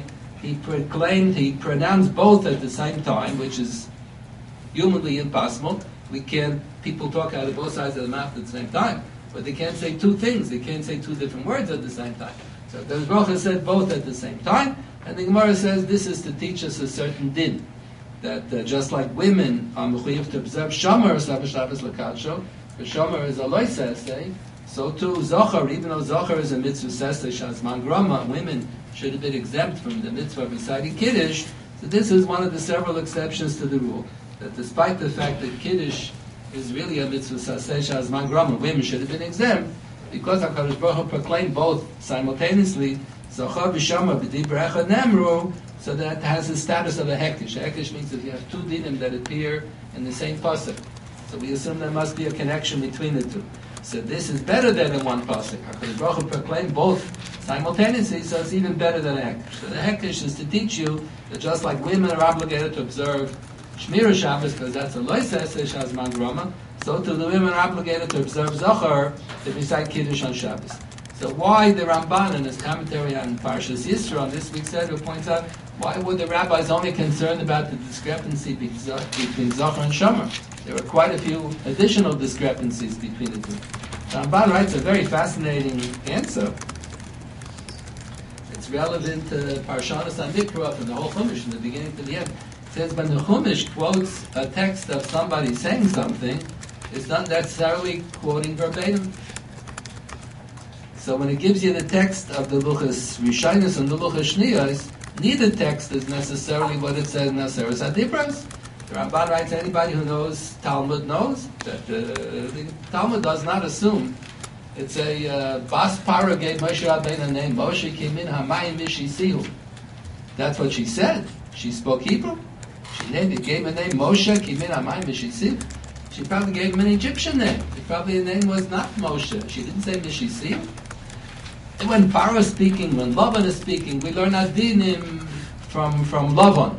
he pronounced both at the same time, which is humanly impossible. People talk out of both sides of the mouth at the same time, but they can't say two things. They can't say two different words at the same time. So HaKadosh Baruch Hu said both at the same time, and the Gemara says this is to teach us a certain din, that just like women are mechuyev to observe Shamar Shabbos L'Kadsho, the Shomer is a lois essay, so too Zohar, even though Zohar is a mitzvah essay, Shazman Grama, women should have been exempt from the mitzvah of reciting Kiddush. So this is one of the several exceptions to the rule, that despite the fact that Kiddush is really a mitzvah essay, Shazman Grama, women should have been exempt, because HaKadosh Baruch Hu proclaimed both simultaneously, Zohar v'Shomer b'di b'recha nemru, so that it has the status of a hekesh. A hekesh means that you have two dinim that appear in the same pasuk. So we assume there must be a connection between the two. So this is better than in one pasuk. HaKadosh Baruch Hu proclaimed both simultaneously, so it's even better than a hekesh. So the hekesh is to teach you that just like women are obligated to observe Shmira Shabbos, because that's a lois eseh shazman grama, so too the women are obligated to observe Zohar to recite Kiddush on Shabbos. So why the Ramban in his commentary on Parshas Yisro on this week's Seder points out, why were the rabbis only concerned about the discrepancy between Zohar and Shomer? There are quite a few additional discrepancies between the two. Ramban writes a very fascinating answer. It It's relevant to Parshanas HaMikra from the whole Chumash, from the beginning to the end. It says when the Chumash quotes a text of somebody saying something, it's not necessarily quoting verbatim. So when it gives you the text of the Luchas Rishonos and the Luchas Shniyos, neither text is necessarily what it says in Aseres HaDibros. The Ramban writes, anybody who knows Talmud knows that the Talmud does not assume. It's a Bas Para gave Moshe Rabbeinu a name. Moshe came in Hamayim V'Shisihu. That's what she said. She spoke Hebrew. She gave him a name. Moshe came in Hamayim V'Shisihu. She probably gave him an Egyptian name. Probably the name was not Moshe. She didn't say V'Shisihu. And when Paro is speaking, when Lavan is speaking, we learn Adinim from Lavan.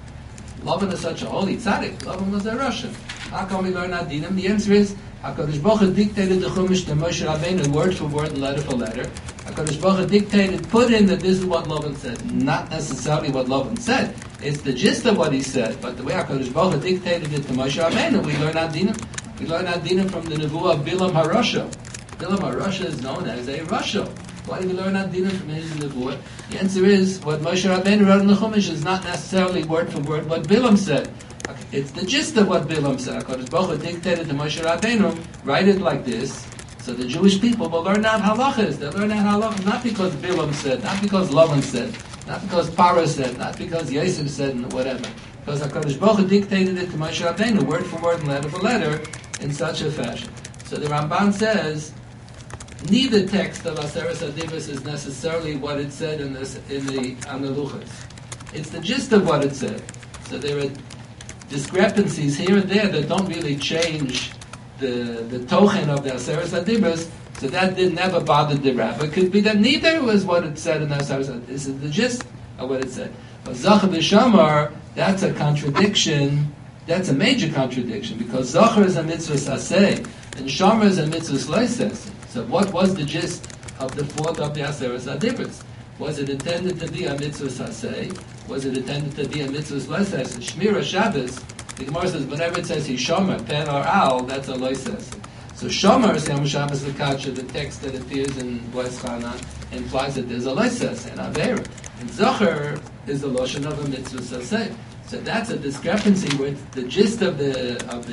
Lavan is such a holy tzaddik. Lavan was a Russian. How can we learn Adinim? The answer is HaKadosh Baruch Hu dictated the Chumash to Moshe Rabbeinu word for word and letter for letter. HaKadosh Baruch Hu dictated, put in that this is what Lavan said. Not necessarily what Lavan said. It's the gist of what he said. But the way HaKadosh Baruch Hu dictated it to Moshe Rabbeinu, we learn Adinim. We learn Adinim from the Nevuah of Bilam HaRasha. Bilam HaRasha is known as a Rasha. Why do we learn Adinim from his Nevuah? The answer is, what Moshe Rabbeinu wrote in the Chumash is not necessarily word for word what Bilam said. It's the gist of what Bilam said. HaKadosh Baruch Hu dictated to Moshe Rabbeinu, write it like this, so the Jewish people will learn out halachas. They'll learn out halachas not because Bilam said, not because Lavan said, not because Parah said, not because Yosef said, and whatever. Because HaKadosh Baruch Hu dictated it to Moshe Rabbeinu, word for word and letter for letter, in such a fashion. So the Ramban says, neither text of Aseres HaDibros is necessarily what it said on the Luchas. It's the gist of what it said. So there are discrepancies here and there that don't really change the tochen of the Aseres HaDibros, so that never bothered the rabbi. It could be that neither was what it said in the Aseres HaDibros. This is the gist of what it said. But Zachar v'Shamar, that's a contradiction. That's a major contradiction, because Zachar is a mitzvah saseh, and Shamar is a mitzvah loiseh. So what was the gist of the fourth of the Aseres HaDibros? Was it intended to be a mitzvah saseh? Was it intended to be a mitzvah loiseh? Shmira Shabbos, the Gemara says, whenever it says he's shomer, pen or owl, that's a loiseh. So shomer, Yom Shabbos L'Kadsha, the text that appears in Boaz Chana, implies that there's a loiseh, and Avera. And Zachar is the lotion of a mitzvah saseh. So that's a discrepancy where the gist of the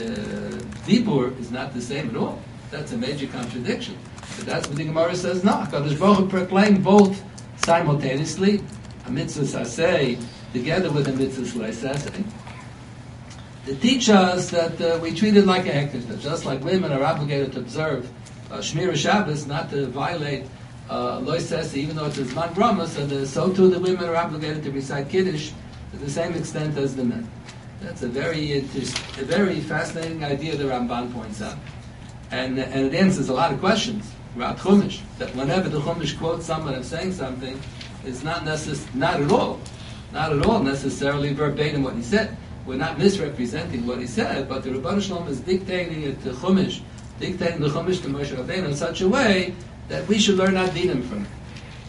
Dibur is not the same at all. That's a major contradiction. But that's what the Gemara says, no. HaKadosh Baruch Hu proclaimed both simultaneously, a mitzvah saseh together with a mitzvah loiseh, to teach us that we treat it like a hektish, that just like women are obligated to observe Shmira Shabbos, not to violate loiseh, even though it's a Zman Brahma, so too the women are obligated to recite Kiddush to the same extent as the men. That's a very fascinating idea the Ramban points out. And it answers a lot of questions about Chumash. That whenever the Chumash quotes someone of saying something, it's not at all necessarily verbatim what he said. We're not misrepresenting what he said, but the Rebbeinu Shalom is dictating it to Chumash, dictating the Chumash to Moshe Rabbeinu in such a way that we should learn Adinim from it.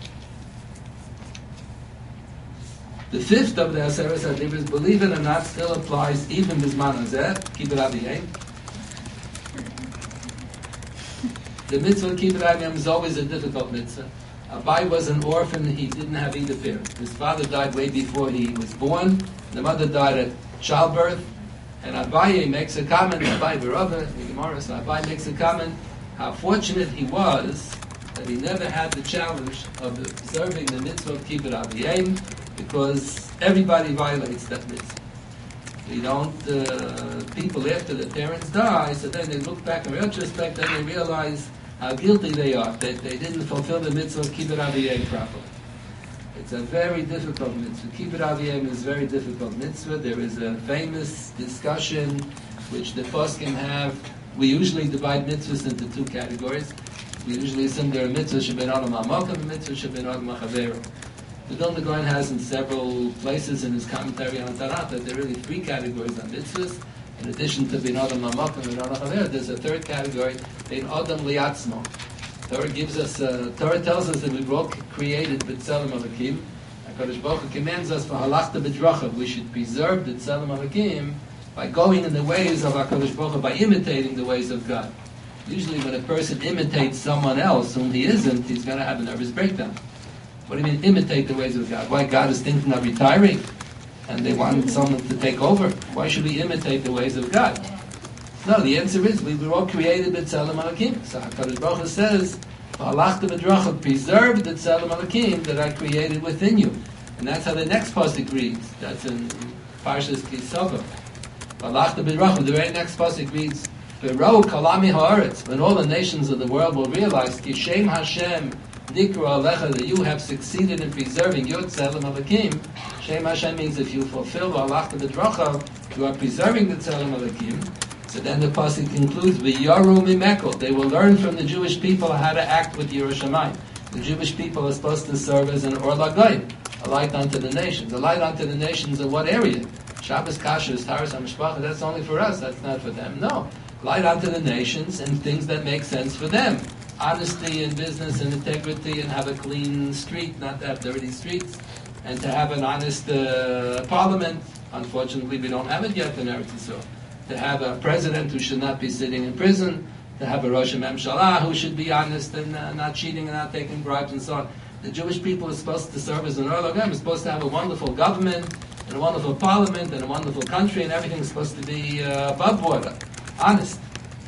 The fifth of the Aseres HaDibros, believe it or not, still applies even Bizman Hazeh, Kibbut Aviyim. The mitzvah of Kibbut Aviyim is always a difficult mitzvah. Abai was an orphan, he didn't have either parent. His father died way before he was born, the mother died at childbirth, and Abai makes a comment, Abai Berova, the Gemara, so Abai makes a comment, how fortunate he was that he never had the challenge of observing the mitzvah of Kibbut Aviyim, because everybody violates that mitzvah. We don't, people after the parents die, so then they look back in retrospect and they realize how guilty they are, that they didn't fulfill the mitzvah of Kibbut Aviyim properly. It's a very difficult mitzvah. Kibbut Aviyim is a very difficult mitzvah. There is a famous discussion which the poskim have. We usually divide mitzvahs into two categories. We usually assume there are mitzvahs shebein adam ha'makom and mitzvahs shebein adam ha'chaveru. The Vilna Gaon has in several places in his commentary on Tanakh that there are really three categories on mitzvahs. In addition to Bein Adam Ha'makom and Bein Adam Ha'chaver, there's a third category, Bein Adam Li'atzmo. Torah tells us that we were all created b'tzelem Elokim. HaKadosh Baruch Hu commands us for halachta b'drachav. We should preserve the tzelem Elokim by going in the ways of HaKadosh Baruch Hu, by imitating the ways of God. Usually when a person imitates someone else whom he isn't, he's going to have a nervous breakdown. What do you mean, imitate the ways of God? Why God is thinking of retiring, and they want someone to take over? Why should we imitate the ways of God? No, the answer is we were all created b'tzelem Elokim. So HaKadosh Baruch Hu says, "V'halachta b'drachav," preserve the tzelem Elokim that I created within you. And that's how the next pasuk reads. That's in Parshas Kisava. V'halachta b'drachav. The very next pasuk reads, "V'rou kalami haaretz." When all the nations of the world will realize, Kishem Hashem Nikra Alecha, that you have succeeded in preserving your tzelem Elokim. Shem Hashem means if you fulfill V'halachta b'drachav, you are preserving the tzelem Elokim. So then the pasuk concludes, "V'yaru mimekel." They will learn from the Jewish people how to act with Yerushalayim. The Jewish people are supposed to serve as an or lagoyim, a light unto the nations. A light unto the nations in what area? Shabbos, Kashrus, Taharas HaMishpacha. That's only for us. That's not for them. No, light unto the nations and things that make sense for them. Honesty in business and integrity, and have a clean street, not to have dirty streets, and to have an honest parliament. Unfortunately, we don't have it yet in Eretz Yisrael. To have a president who should not be sitting in prison, to have a Rosh HaMemshalah who should be honest and not cheating and not taking bribes and so on. The Jewish people are supposed to serve as an Or Lagam, are supposed to have a wonderful government, and a wonderful parliament, and a wonderful country, and everything's supposed to be above board, honest.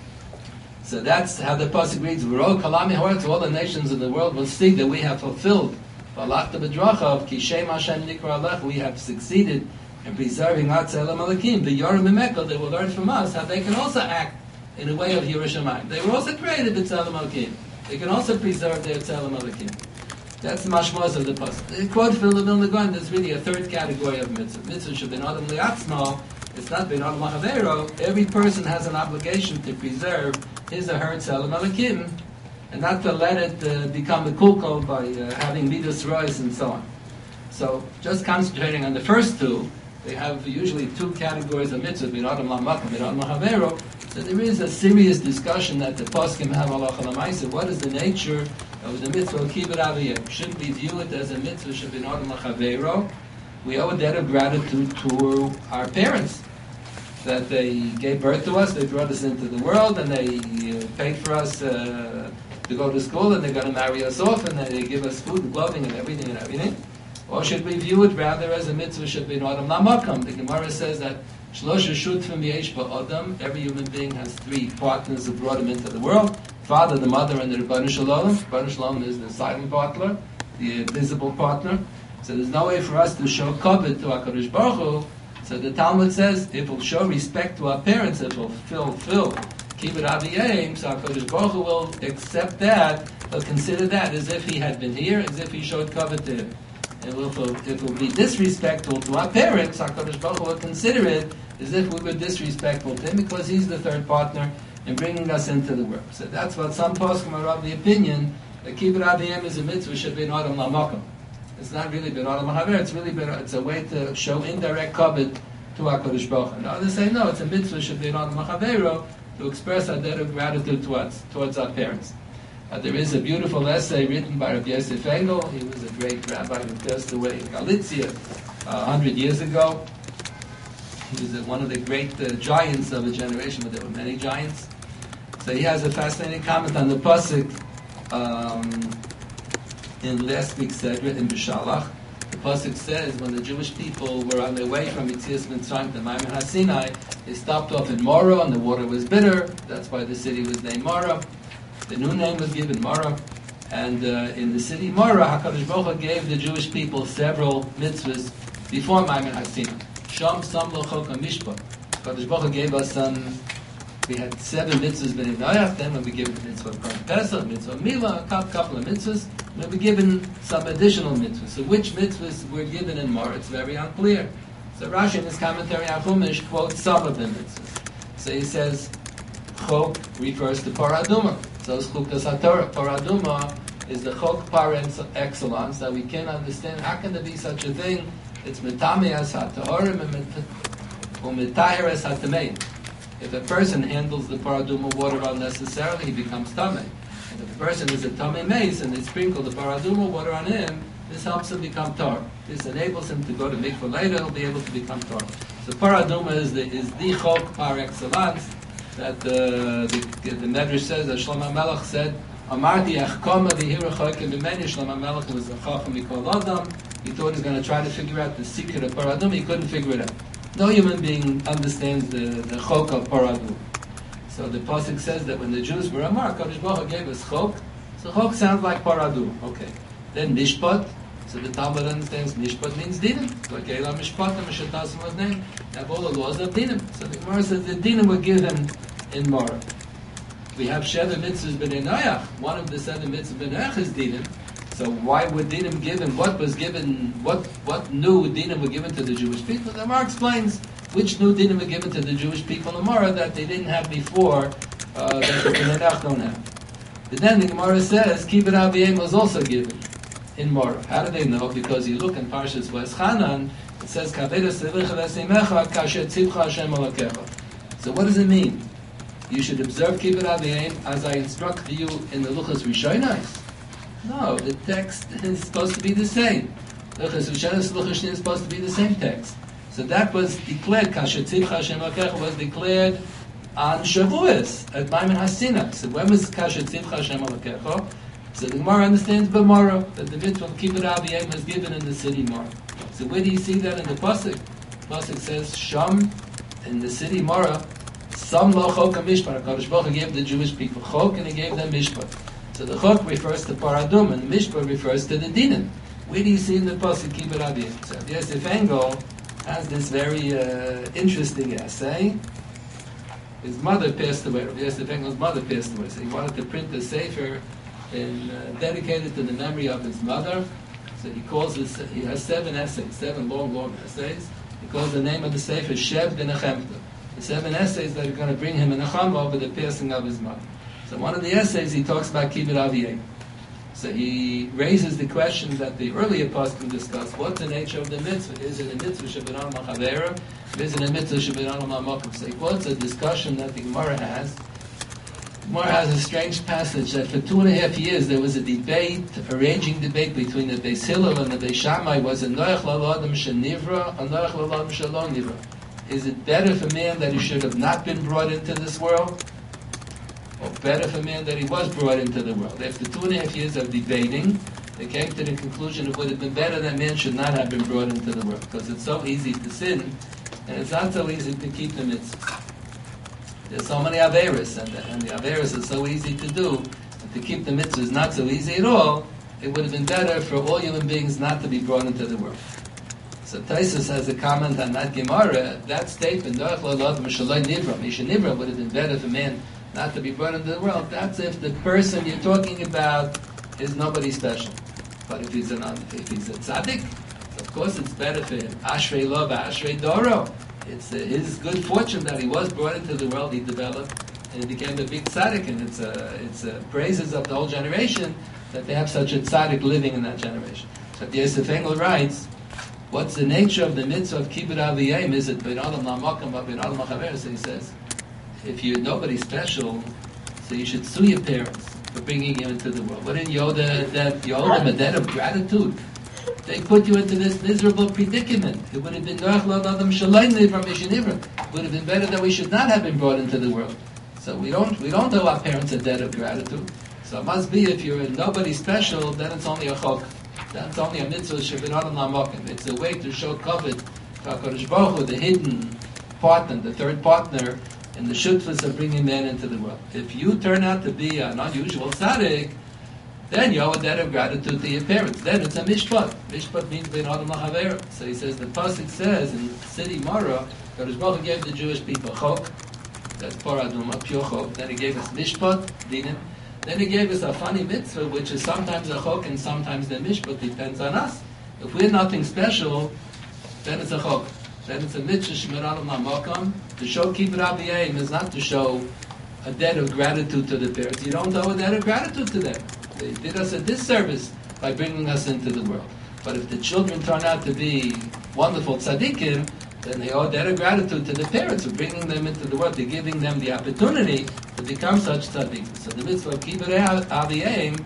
So that's how the pasuk reads, "V'ro kalami haaretz," all the nations of the world will see that we have fulfilled V'halachta b'drachav, ki Shem Hashem Nikra Alech, we have succeeded in preserving our tzelem Elokim. The Yorim Mimekel, they will learn from us how they can also act in a way of Yerushalayim. They were also created with tzelem Elokim. They can also preserve their tzelem Elokim. That's the mashmos of the pasuk. The quote from the Vilna Gaon, there's really a third category of mitzvah. Mitzvah should be adam liatzmo. It's not ben adam lachavero. Every person has an obligation to preserve his or her tzelem Elokim, and not to let it become a kulkol by having midas rois and so on. So, just concentrating on the first two, they have usually two categories of mitzvah, bin adam la'makam, bin adam la'havero. So there is a serious discussion that the poskim have halacha l'maisa. What is the nature of the mitzvah of kibbut aviyah? Should we view it as a mitzvah, should bin adam la'havero? We owe a debt of gratitude to our parents, that they gave birth to us, they brought us into the world, and they paid for us to go to school, and they're going to marry us off, and they give us food and clothing and everything and everything. Or should we view it rather as a mitzvah should be adam lamakam? The Gemara says that shlosha shutfim yesh ba'adam. Every human being has three partners who brought him into the world: father, the mother, and the Rebbeinu Shalom. Rebbeinu Shalom is the silent partner, the visible partner. So there's no way for us to show kavod to HaKadosh Baruch Hu. So the Talmud says if we'll show respect to our parents, if we'll fulfill kibbut aviyim, so HaKadosh Baruch Hu will accept that, will consider that as if he had been here, as if he showed kavod to him. And if we'll be disrespectful to our parents, HaKadosh Baruch Hu will consider it as if we were disrespectful to him, because he's the third partner in bringing us into the world. So that's what some poskim are of the opinion that kibbut aviyim is a mitzvah should be an adam la'makam. It's not really ben adam la'haver. It's a way to show indirect kavod to HaKadosh Baruch Hu. And others say no, it's a mitzvah should be an adam la'havero to express our debt of gratitude towards our parents. There is a beautiful essay written by Rabbi Yosef Engel. He was a great rabbi who passed away in Galicia 100 years ago. He was one of the great giants of a generation, but there were many giants. So he has a fascinating comment on the pasuk in last week's Sedra in Bishalach. The pasuk says when the Jewish people were on their way from Yetzias Mitzrayim to Maimon HaSinai, they stopped off in Mora, and the water was bitter. That's why the city was named Mora. The new name was given, Mara, and in the city Mara, HaKadosh Baruch Hu gave the Jewish people several mitzvahs before Maimon HaSinai. Sham, Sam, L'chok, HaMishpah. HaKadosh Baruch Hu gave us we had 7 mitzvahs b'nei Noach, then we'll be given the mitzvah of Korban Pesach, mitzvah of Milah, a couple of mitzvahs, we'll be given some additional mitzvahs. So which mitzvahs were given in Mara, it's very unclear. So Rashi in his commentary on Chumash quotes some of the mitzvahs. So he says, Chok refers to Paraduma. So Chukas HaTorah, Paraduma, is the Chok par excellence that we can't understand. How can there be such a thing? It's Metame as HaTorim and Metahir as HaTamein. If a person handles the Paraduma water unnecessarily, he becomes Tameh. And if a person is a Tameh Meis and they sprinkle the Paraduma water on him, this helps him become Tar. This enables him to go to mikvah later, he'll be able to become Tar. So Paraduma is the Chok par excellence. That the Medrash says that Shlomo Melech said, Amarti achkama v'hira choyke b'meni Shlomo HaMelech was a chacham mikol adam. He thought he was going to try to figure out the secret of paradum. He couldn't figure it out. No human being understands the chok of paradum. So the pasuk says that when the Jews were Amar, Kadosh Baruch Hu gave us chok. So chok sounds like paradum. Okay. Then mishpat. So the Talmud understands mishpat means dinim. Like Eila mishpatim, Mishatasim was named. Have all the laws of dinim. So the Gemara says the dinim were given in Mara. We have Sheva mitzvahs b'nei Noach. One of the 7 mitzvahs b'nei Noach is dinim. So why were dinim given? What was given? What new dinim were given to the Jewish people? The Gemara explains which new dinim were given to the Jewish people in Mara that they didn't have before, that the b'nei Noach don't have. But then the Gemara says Kibbut Aviyim was also given in Mara. How do they know? Because you look in Parshas Vayeschanan, it says Kavedas Levicha V'Seimecha Kasher Tzivcha Hashem Alakecha. So what does it mean? You should observe Kibbut Aviyim as I instruct you in the Luchas Rishonais. No, the text is supposed to be the same. Luchas Rishonais, Luchas Shnin is supposed to be the same text. So that was declared, Kasher Tzivcha Hashem Alakecha was declared on Shavuos at Maimon HaSinai. So when was Kasher Tzivcha Hashem Alakecha? So the Gemara understands B'Mara that the mitzvah of Kibbut Aviyim was given in the city Mara. So where do you see that in the pasuk? The pasuk says Sham in the city Mara. Some lo chok mishpat. HaKadosh Baruch Hu gave the Jewish people chok and He gave them mishpat. So the chok refers to paradum and the mishpat refers to the dinim. Where do you see in the pasuk Kibbut Aviyim? So Yosef Engel has this very interesting essay. His mother passed away. Yosef Engel's mother passed away. So he wanted to print a sefer dedicated to the memory of his mother. So he calls this. He has 7 essays, 7 long essays. He calls the name of the sefer Shev B'Nechemta. The 7 essays that are going to bring him a nechama over the passing of his mother. So one of the essays he talks about Kibbut Aviyim. So he raises the question that the earlier poskim discussed: what's the nature of the mitzvah? Is it a mitzvah sheberan machavera? Is it a mitzvah sheberan ma'amakim? So he quotes a discussion that the Gemara has. Gemara has a strange passage that for 2.5 years there was a debate, a raging debate between the Beis Hillel and the Beis Shammai. Was it noach l'adam shenivra or noach l'adam shalom nivra? Is it better for man that he should have not been brought into this world, or better for man that he was brought into the world? After 2.5 years of debating, they came to the conclusion it would have been better that man should not have been brought into the world, because it's so easy to sin, and it's not so easy to keep the mitzvah. There's so many averas, and the averas are so easy to do, and to keep the mitzvah is not so easy at all. It would have been better for all human beings not to be brought into the world. So Taisus has a comment on that Gemara. That statement, Noach l'adam shaloi nivra, Misha Nivra, would have been better for man not to be brought into the world. That's if the person you're talking about is nobody special. But if he's a tzaddik, of course it's better for him. Ashrei lo v'ashrei doro. It's his good fortune that he was brought into the world, he developed, and he became a big tzaddik, and it's praises of the whole generation that they have such a tzaddik living in that generation. So Yosef Engel writes, what's the nature of the mitzvah of Kibbut Aviyim? Is it bin adam la'makam or bin adam l'chaver? So he says, if you're nobody special, so you should sue your parents for bringing you into the world. Wouldn't you owe them a debt of gratitude? They put you into this miserable predicament. It would have been Noach l'adam shaloi nivra Misha Nivra. It would have been better that we should not have been brought into the world. So we don't owe our parents a debt of gratitude. So it must be if you're nobody special, then it's only a chok. That's only a mitzvah sheberan la'makim. It's a way to show kavod to HaKadosh Baruch Hu, the hidden partner, the third partner in the shutfus of bringing man into the world. If you turn out to be an unusual tzaddik, then you owe a debt of gratitude to your parents. Then it's a mishpat. Mishpat means ben adam l'chaver. So he says, the pasuk says in city Mara, HaKadosh Baruch Hu gave the Jewish people chok, that's paraduma, pure chok. Then he gave us mishpat, dinim. Then he gave us a funny mitzvah, which is sometimes a chok and sometimes the mishpat, depends on us. If we're nothing special, then it's a chok. Then it's a mitzvah shemiran la'makam. To show Kibbut Aviyim is not to show a debt of gratitude to the parents. You don't owe a debt of gratitude to them. They did us a disservice by bringing us into the world. But if the children turn out to be wonderful tzaddikim, then they owe a debt of gratitude to the parents for bringing them into the world. They're giving them the opportunity to become such tzaddikim. So the mitzvah of Kibbut Aviyim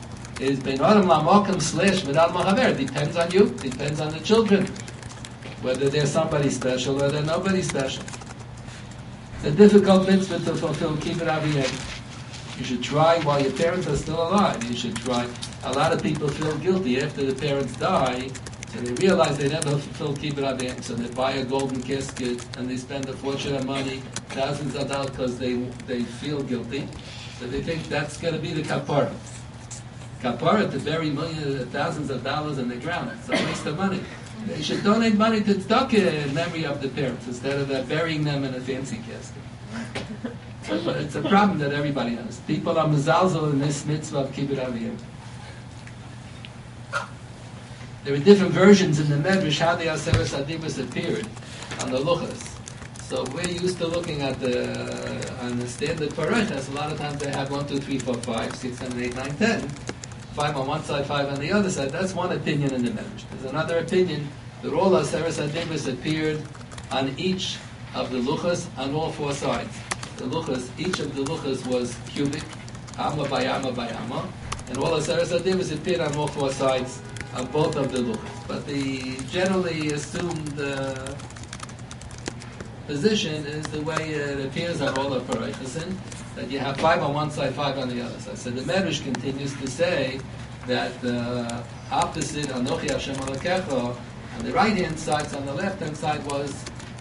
is ben adam la'makam / ben adam l'chaver. Depends on you. Depends on the children. Whether they're somebody special or they're nobody special. It's a difficult mitzvah to fulfill Kibbut Aviyim. You should try while your parents are still alive. You should try. A lot of people feel guilty after the parents die, so they realize they never fulfilled kibbutz avim, so they buy a golden casket and they spend a fortune of money, thousands of dollars, because they feel guilty. So they think that's going to be the kapara. Kapara, to bury millions, thousands of dollars in the ground. It's a waste of money. They should donate money to tzedakah in memory of the parents instead of burying them in a fancy casket. So, but it's a problem that everybody has. People are mezalzel in this mitzvah of kibbutz avim. There are different versions in the Medrash how the Aseres Adibros appeared on the luchas. So we're used to looking at on the standard parashas. A lot of times they have 1, 2, 3, 4, 5, 6, 7, 8, 9, 10. 5 on one side, 5 on the other side. That's one opinion in the Medrash. There's another opinion that all Aseres Adibros appeared on each of the luchas on all 4 sides. The luchas, each of the luchas was cubic, amma by amma by amma, and all Aseres Adibros appeared on all 4 sides of both of the luchas. But the generally assumed position is the way it appears on all of Paraychasin, that you have 5 on one side, 5 on the other side. So the Medrash continues to say that the opposite, Anochi Hashem Elokecha, on the right-hand side, so on the left-hand side was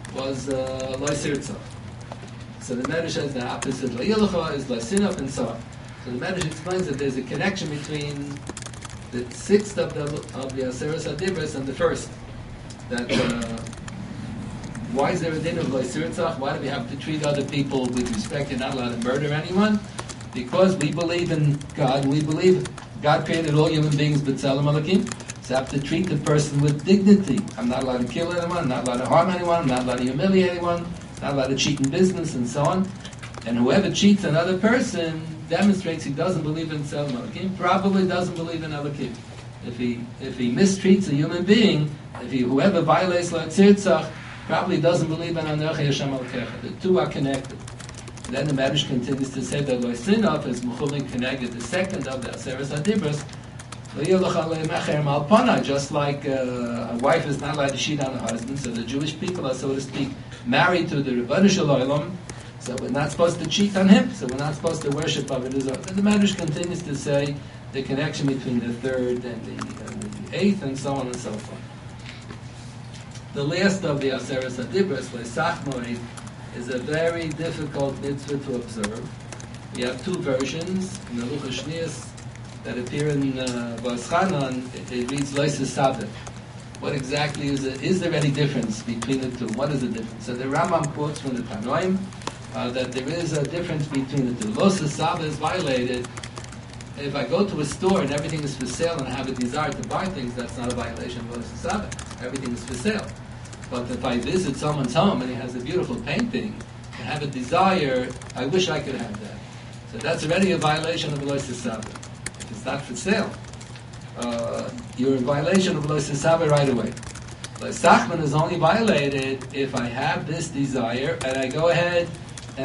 Lo Sirtzach. So the Medrash says the opposite, Lo Yilucha, is Lo Sinach, and so on. So the Medrash explains that there's a connection between the 6th of the Aseres Adibros and the 1st. That why is there a din of Lo Sirtzach? Why do we have to treat other people with respect? You're not allowed to murder anyone. Because we believe in God. We believe God created all human beings b'tzelem Elokim. So I have to treat the person with dignity. I'm not allowed to kill anyone. I'm not allowed to harm anyone. I'm not allowed to humiliate anyone. I'm not allowed to cheat in business and so on. And whoever cheats another person demonstrates he doesn't believe in Tzelem Elokim, probably doesn't believe in Elokim. If he mistreats a human being, whoever violates Lo Sirtzach, probably doesn't believe in Anochi Hashem Elokecha. The two are connected. And then the Medrash continues to say that Lo Sinach is Mechulin connected. The second of the Aseres Adibros, Lo Yilucha Lo Mecher Malpana, just like a wife is not allowed to cheat on her husband, so the Jewish people are, so to speak, married to the Rebbeinu Shalom. So we're not supposed to cheat on him, so we're not supposed to worship Avodah Zarah. And the Medrash continues to say the connection between the 3rd and the 8th, and so on and so forth. The last of the Aseres Adibros, Leisach Moed, is a very difficult mitzvah to observe. We have 2 versions in the Luchas Shnias that appear in Vaschanan. It reads Leisach Sabbath. What exactly is it? Is there any difference between the 2? What is the difference? So the Rambam quotes from the Tanoim that there is a difference between the 2. Leisach Sabbath is violated if I go to a store and everything is for sale and I have a desire to buy things. That's not a violation of Leisach Sabbath. Everything is for sale. But if I visit someone's home and he has a beautiful painting and have a desire, I wish I could have that. So that's already a violation of Leisach Sabbath. If it's not for sale, you're in violation of Leisach Sabbath right away. Leisachman is only violated if I have this desire and I go ahead and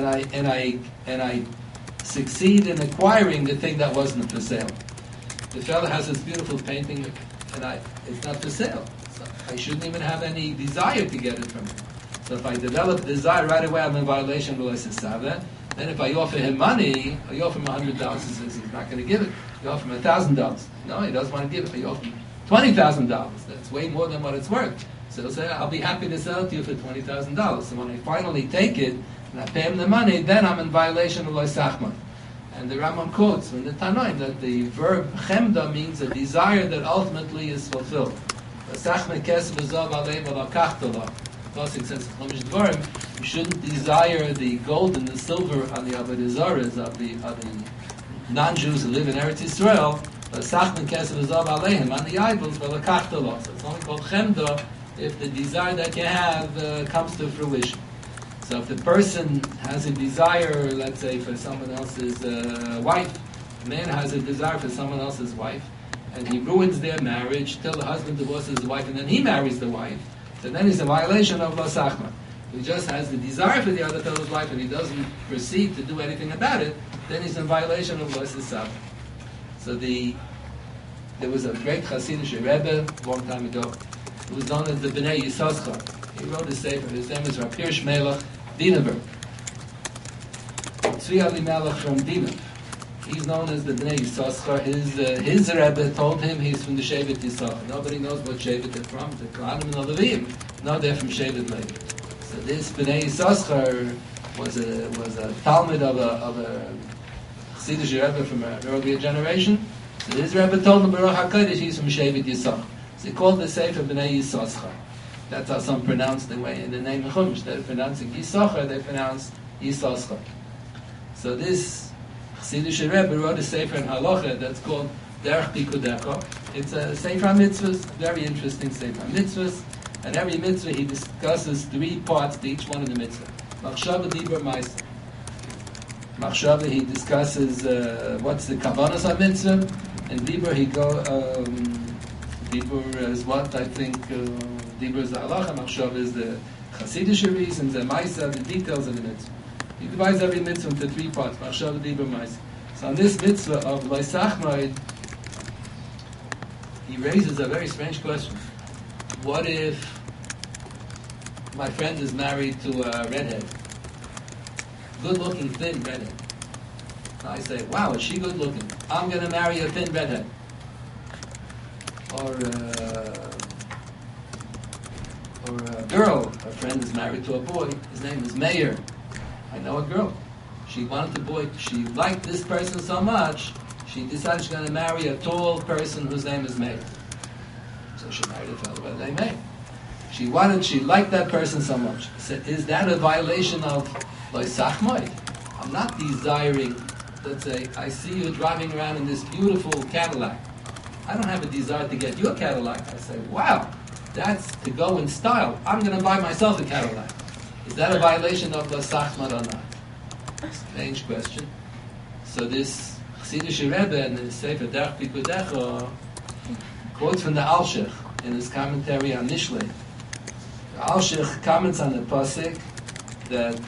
I succeed in acquiring the thing that wasn't for sale. The fellow has this beautiful painting and it's not for sale. So I shouldn't even have any desire to get it from him. So if I develop desire right away, I'm in violation of Leisach Sabbath. Then if I offer him money, I offer him $100, he says he's not going to give it. You offer him $1,000. No, he doesn't want to give it. You offer him $20,000. That's way more than what it's worth. So he'll say, I'll be happy to sell it to you for $20,000. So when I finally take it and I pay him the money, then I'm in violation of Leisachman. And the Rambam quotes from the Tanoim that the verb chemda means a desire that ultimately is fulfilled. Leisachman kesef v'zav alei v'lakachtala. Pasuk says, you shouldn't desire the gold and the silver on the Avodah Zarahs of the non-Jews who live in Eretz Yisrael. Leisachman kesef v'zav aleihim on the idols v'lakachtala. So it's only called chemda if the desire that you have comes to fruition. So if the person has a desire, let's say, for someone else's wife, a man has a desire for someone else's wife, and he ruins their marriage till the husband divorces the wife, and then he marries the wife, so then he's in violation of Leisachman. If he just has the desire for the other fellow's wife, and he doesn't proceed to do anything about it, then he's in violation of Leisach Sabbath. So there was a great Hasidic Rebbe a long time ago, who was known as the Bnei Yisoscha. He wrote a sefer. His name is Rav Hirsch Melech Dinaberg. Tzvi Elimelech from Dinav. He's known as the Bnei Yissaschar. His Rebbe told him he's from the Shevet Yissaschar. Nobody knows what Shevet they're from. The Kohanim and the Levim. No, they're from Shevet Levi. So this Bnei Yissaschar was a Talmud of a Chassidish Rebbe from an earlier generation. So his Rebbe told him Baruch HaKodesh he's from Shevet Yissaschar. So he called the Sefer Bnei Yissaschar. That's how some pronounce the way in the name of Chumash. They're pronouncing Yissaschar, they pronounce Yissaschar. So this Chassidish Rebbe wrote a Sefer in Halacha that's called Derech Pikudecha. It's a Sefer Mitzvahs, very interesting Sefer Mitzvahs, and every mitzvah he discusses 3 parts to each one of the mitzvah. Machshava, Dibur, Ma'aseh. Machshava, he discusses what's the Kavanas of mitzvah, and Dibur, Dibur is what I think, Dibur is the Halacha, Machshava is the Chassidish reasons, and Ma'aseh, the details of the mitzvah. He divides every mitzvah into 3 parts. Machshava, Dibur, Ma'aseh. So on this mitzvah of Loisach Moed, he raises a very strange question. What if my friend is married to a redhead? Good-looking, thin redhead. I say, wow, is she good-looking? I'm going to marry a thin redhead. Or a girl, a friend is married to a boy. His name is Meir. I know a girl. She wanted a boy. She liked this person so much, she decided she's going to marry a tall person whose name is Meir. So she married a fellow by the name Meir. She liked that person so much. So is that a violation of Loisach Moed? I'm not desiring, let's say, I see you driving around in this beautiful Cadillac. I don't have a desire to get you a Cadillac. I say, wow, that's to go in style. I'm going to buy myself a Cadillac. Is that a violation of Loisach Moed or not? Strange question. So this Chassidish Rebbe in the Sefer Derech Pikudecha quotes from the Alshich in his commentary on Mishlei. The Alshich comments on the pasuk that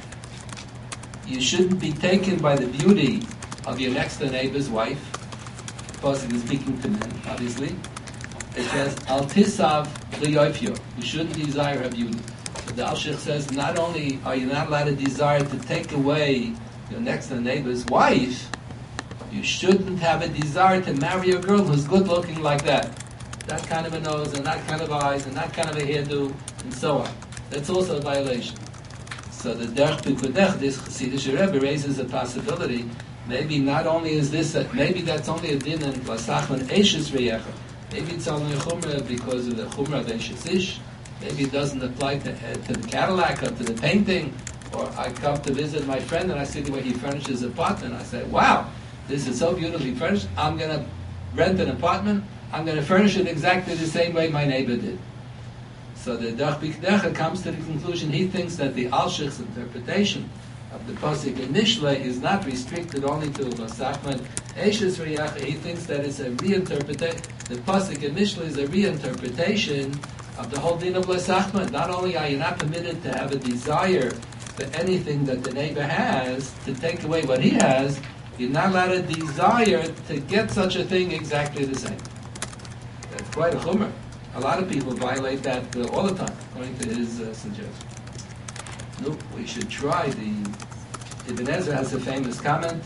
you shouldn't be taken by the beauty of your next door neighbor's wife. The pasuk is speaking to men, obviously. It says, Al tisav liyoifyo. You shouldn't desire her beauty. So the Alshich says, not only are you not allowed to desire to take away your next door neighbor's wife, you shouldn't have a desire to marry a girl who's good looking like that. That kind of a nose, and that kind of eyes, and that kind of a hairdo, and so on. That's also a violation. So the Derech Pikudecha, this Chassidish Rebbe raises a possibility. Maybe not only is this, maybe that's only a din in Loisach Moed Eishes Reyecha. Maybe it's only a chumrah because of the chumrah of Eishes Ish. Maybe it doesn't apply to the Cadillac or to the painting. Or I come to visit my friend and I see the way he furnishes his apartment. I say, wow, this is so beautifully furnished. I'm going to rent an apartment. I'm going to furnish it exactly the same way my neighbor did. So the Derech Pikudecha comes to the conclusion, he thinks that the Alshich's interpretation of the pasuk in Mishlei is not restricted only to Loisach Moed Eishes Reyecha. He thinks that it's a reinterpretation. The pasuk in Mishlei is a reinterpretation of the whole din of Loisach Moed. Not only are you not permitted to have a desire for anything that the neighbor has, to take away what he has, you're not allowed to desire to get such a thing exactly the same. That's quite a chumrah. A lot of people violate that all the time, according to his suggestion. No, we should try Ibn Ezra has a famous comment.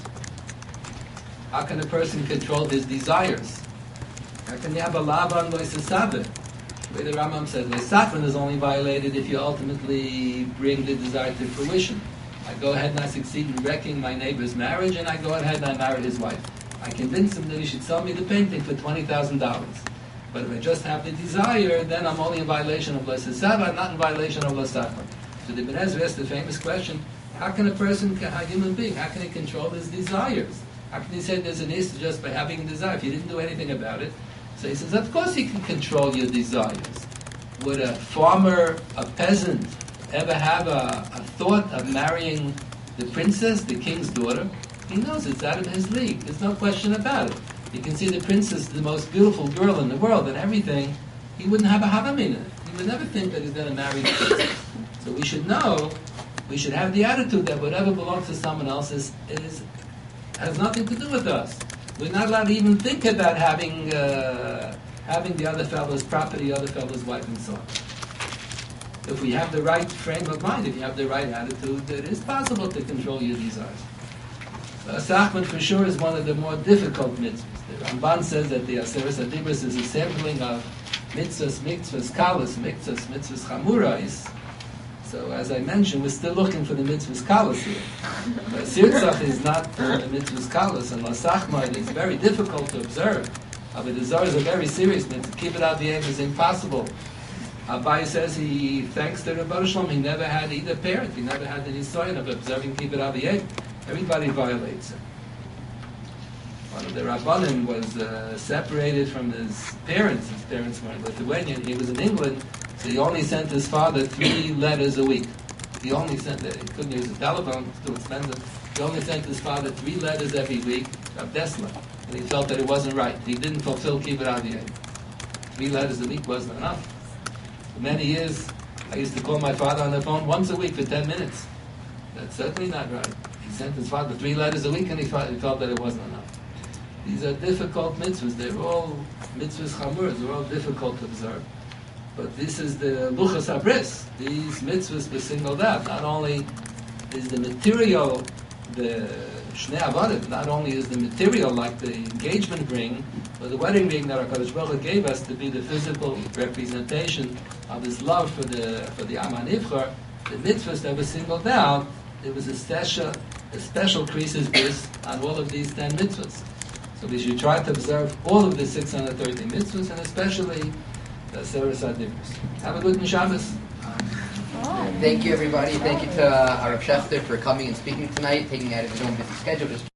How can a person control his desires? How can you have a lavan loisasaveh? The way the Rambam says, Loisach is only violated if you ultimately bring the desire to fruition. I go ahead and I succeed in wrecking my neighbor's marriage, and I go ahead and I marry his wife. I convince him that he should sell me the painting for $20,000. But if I just have the desire, then I'm only in violation of Loisasaveh, I'm not in violation of Loisach Moed. So the Ibn Ezra asked the famous question, how can a person, a human being, how can he control his desires? How can he say there's an issue just by having a desire if you didn't do anything about it? So he says, of course you can control your desires. Would a farmer, a peasant, ever have a thought of marrying the princess, the king's daughter? He knows it's out of his league. There's no question about it. You can see the princess, the most beautiful girl in the world and everything. He wouldn't have a havamina. He would never think that he's going to marry the princess. So we should know, we should have the attitude that whatever belongs to someone else has nothing to do with us. We're not allowed to even think about having the other fellow's property, the other fellow's wife, and so on. If we have the right frame of mind, if you have the right attitude, it is possible to control your desires. Sachman for sure is one of the more difficult mitzvahs. The Ramban says that the Aseret HaDibros is a sampling of mitzvahs, kalas, mitzvahs chamurais. So as I mentioned, we're still looking for the mitzvahs kalas here. Sirtzach is not the mitzvahs kalas, and Lasachma is very difficult to observe. Avodah is a very serious mitzvah. Keep it out the end is impossible. Abai says he, thanks to Rebbe Shalom, he never had either parent, he never had the nisayon of observing Kibbut Aviyeh. Everybody violates it. One of the Rabbanim was separated from his parents. His parents were in Lithuania, he was in England, so he only sent his father 3 letters a week. He only sent it, he couldn't use a telephone, it's too expensive. He only sent his father 3 letters every week of Desla, and he felt that it wasn't right. He didn't fulfill Kibbut Aviyeh. 3 letters a week wasn't enough. For many years, I used to call my father on the phone once a week for 10 minutes. That's certainly not right. He sent his father 3 letters a week and he felt that it wasn't enough. These are difficult mitzvahs. They're all mitzvahs chamur. They're all difficult to observe. But this is the luchas habris. These mitzvahs were singled out. Not only is the material, the shnei avodim, not only is the material like the engagement ring, but the wedding ring that HaKadosh Baruch Hu gave us to be the physical representation of his love for the Am HaNivchar, the mitzvahs that were singled out, there was a special creases bris on all of these 10 mitzvahs. So we should try to observe all of the 630 mitzvahs, and especially the Aseret HaDibros. Have a good Shabbos. Thank you, everybody. Thank you to Rav Shechter for coming and speaking tonight, taking out of his own busy schedule.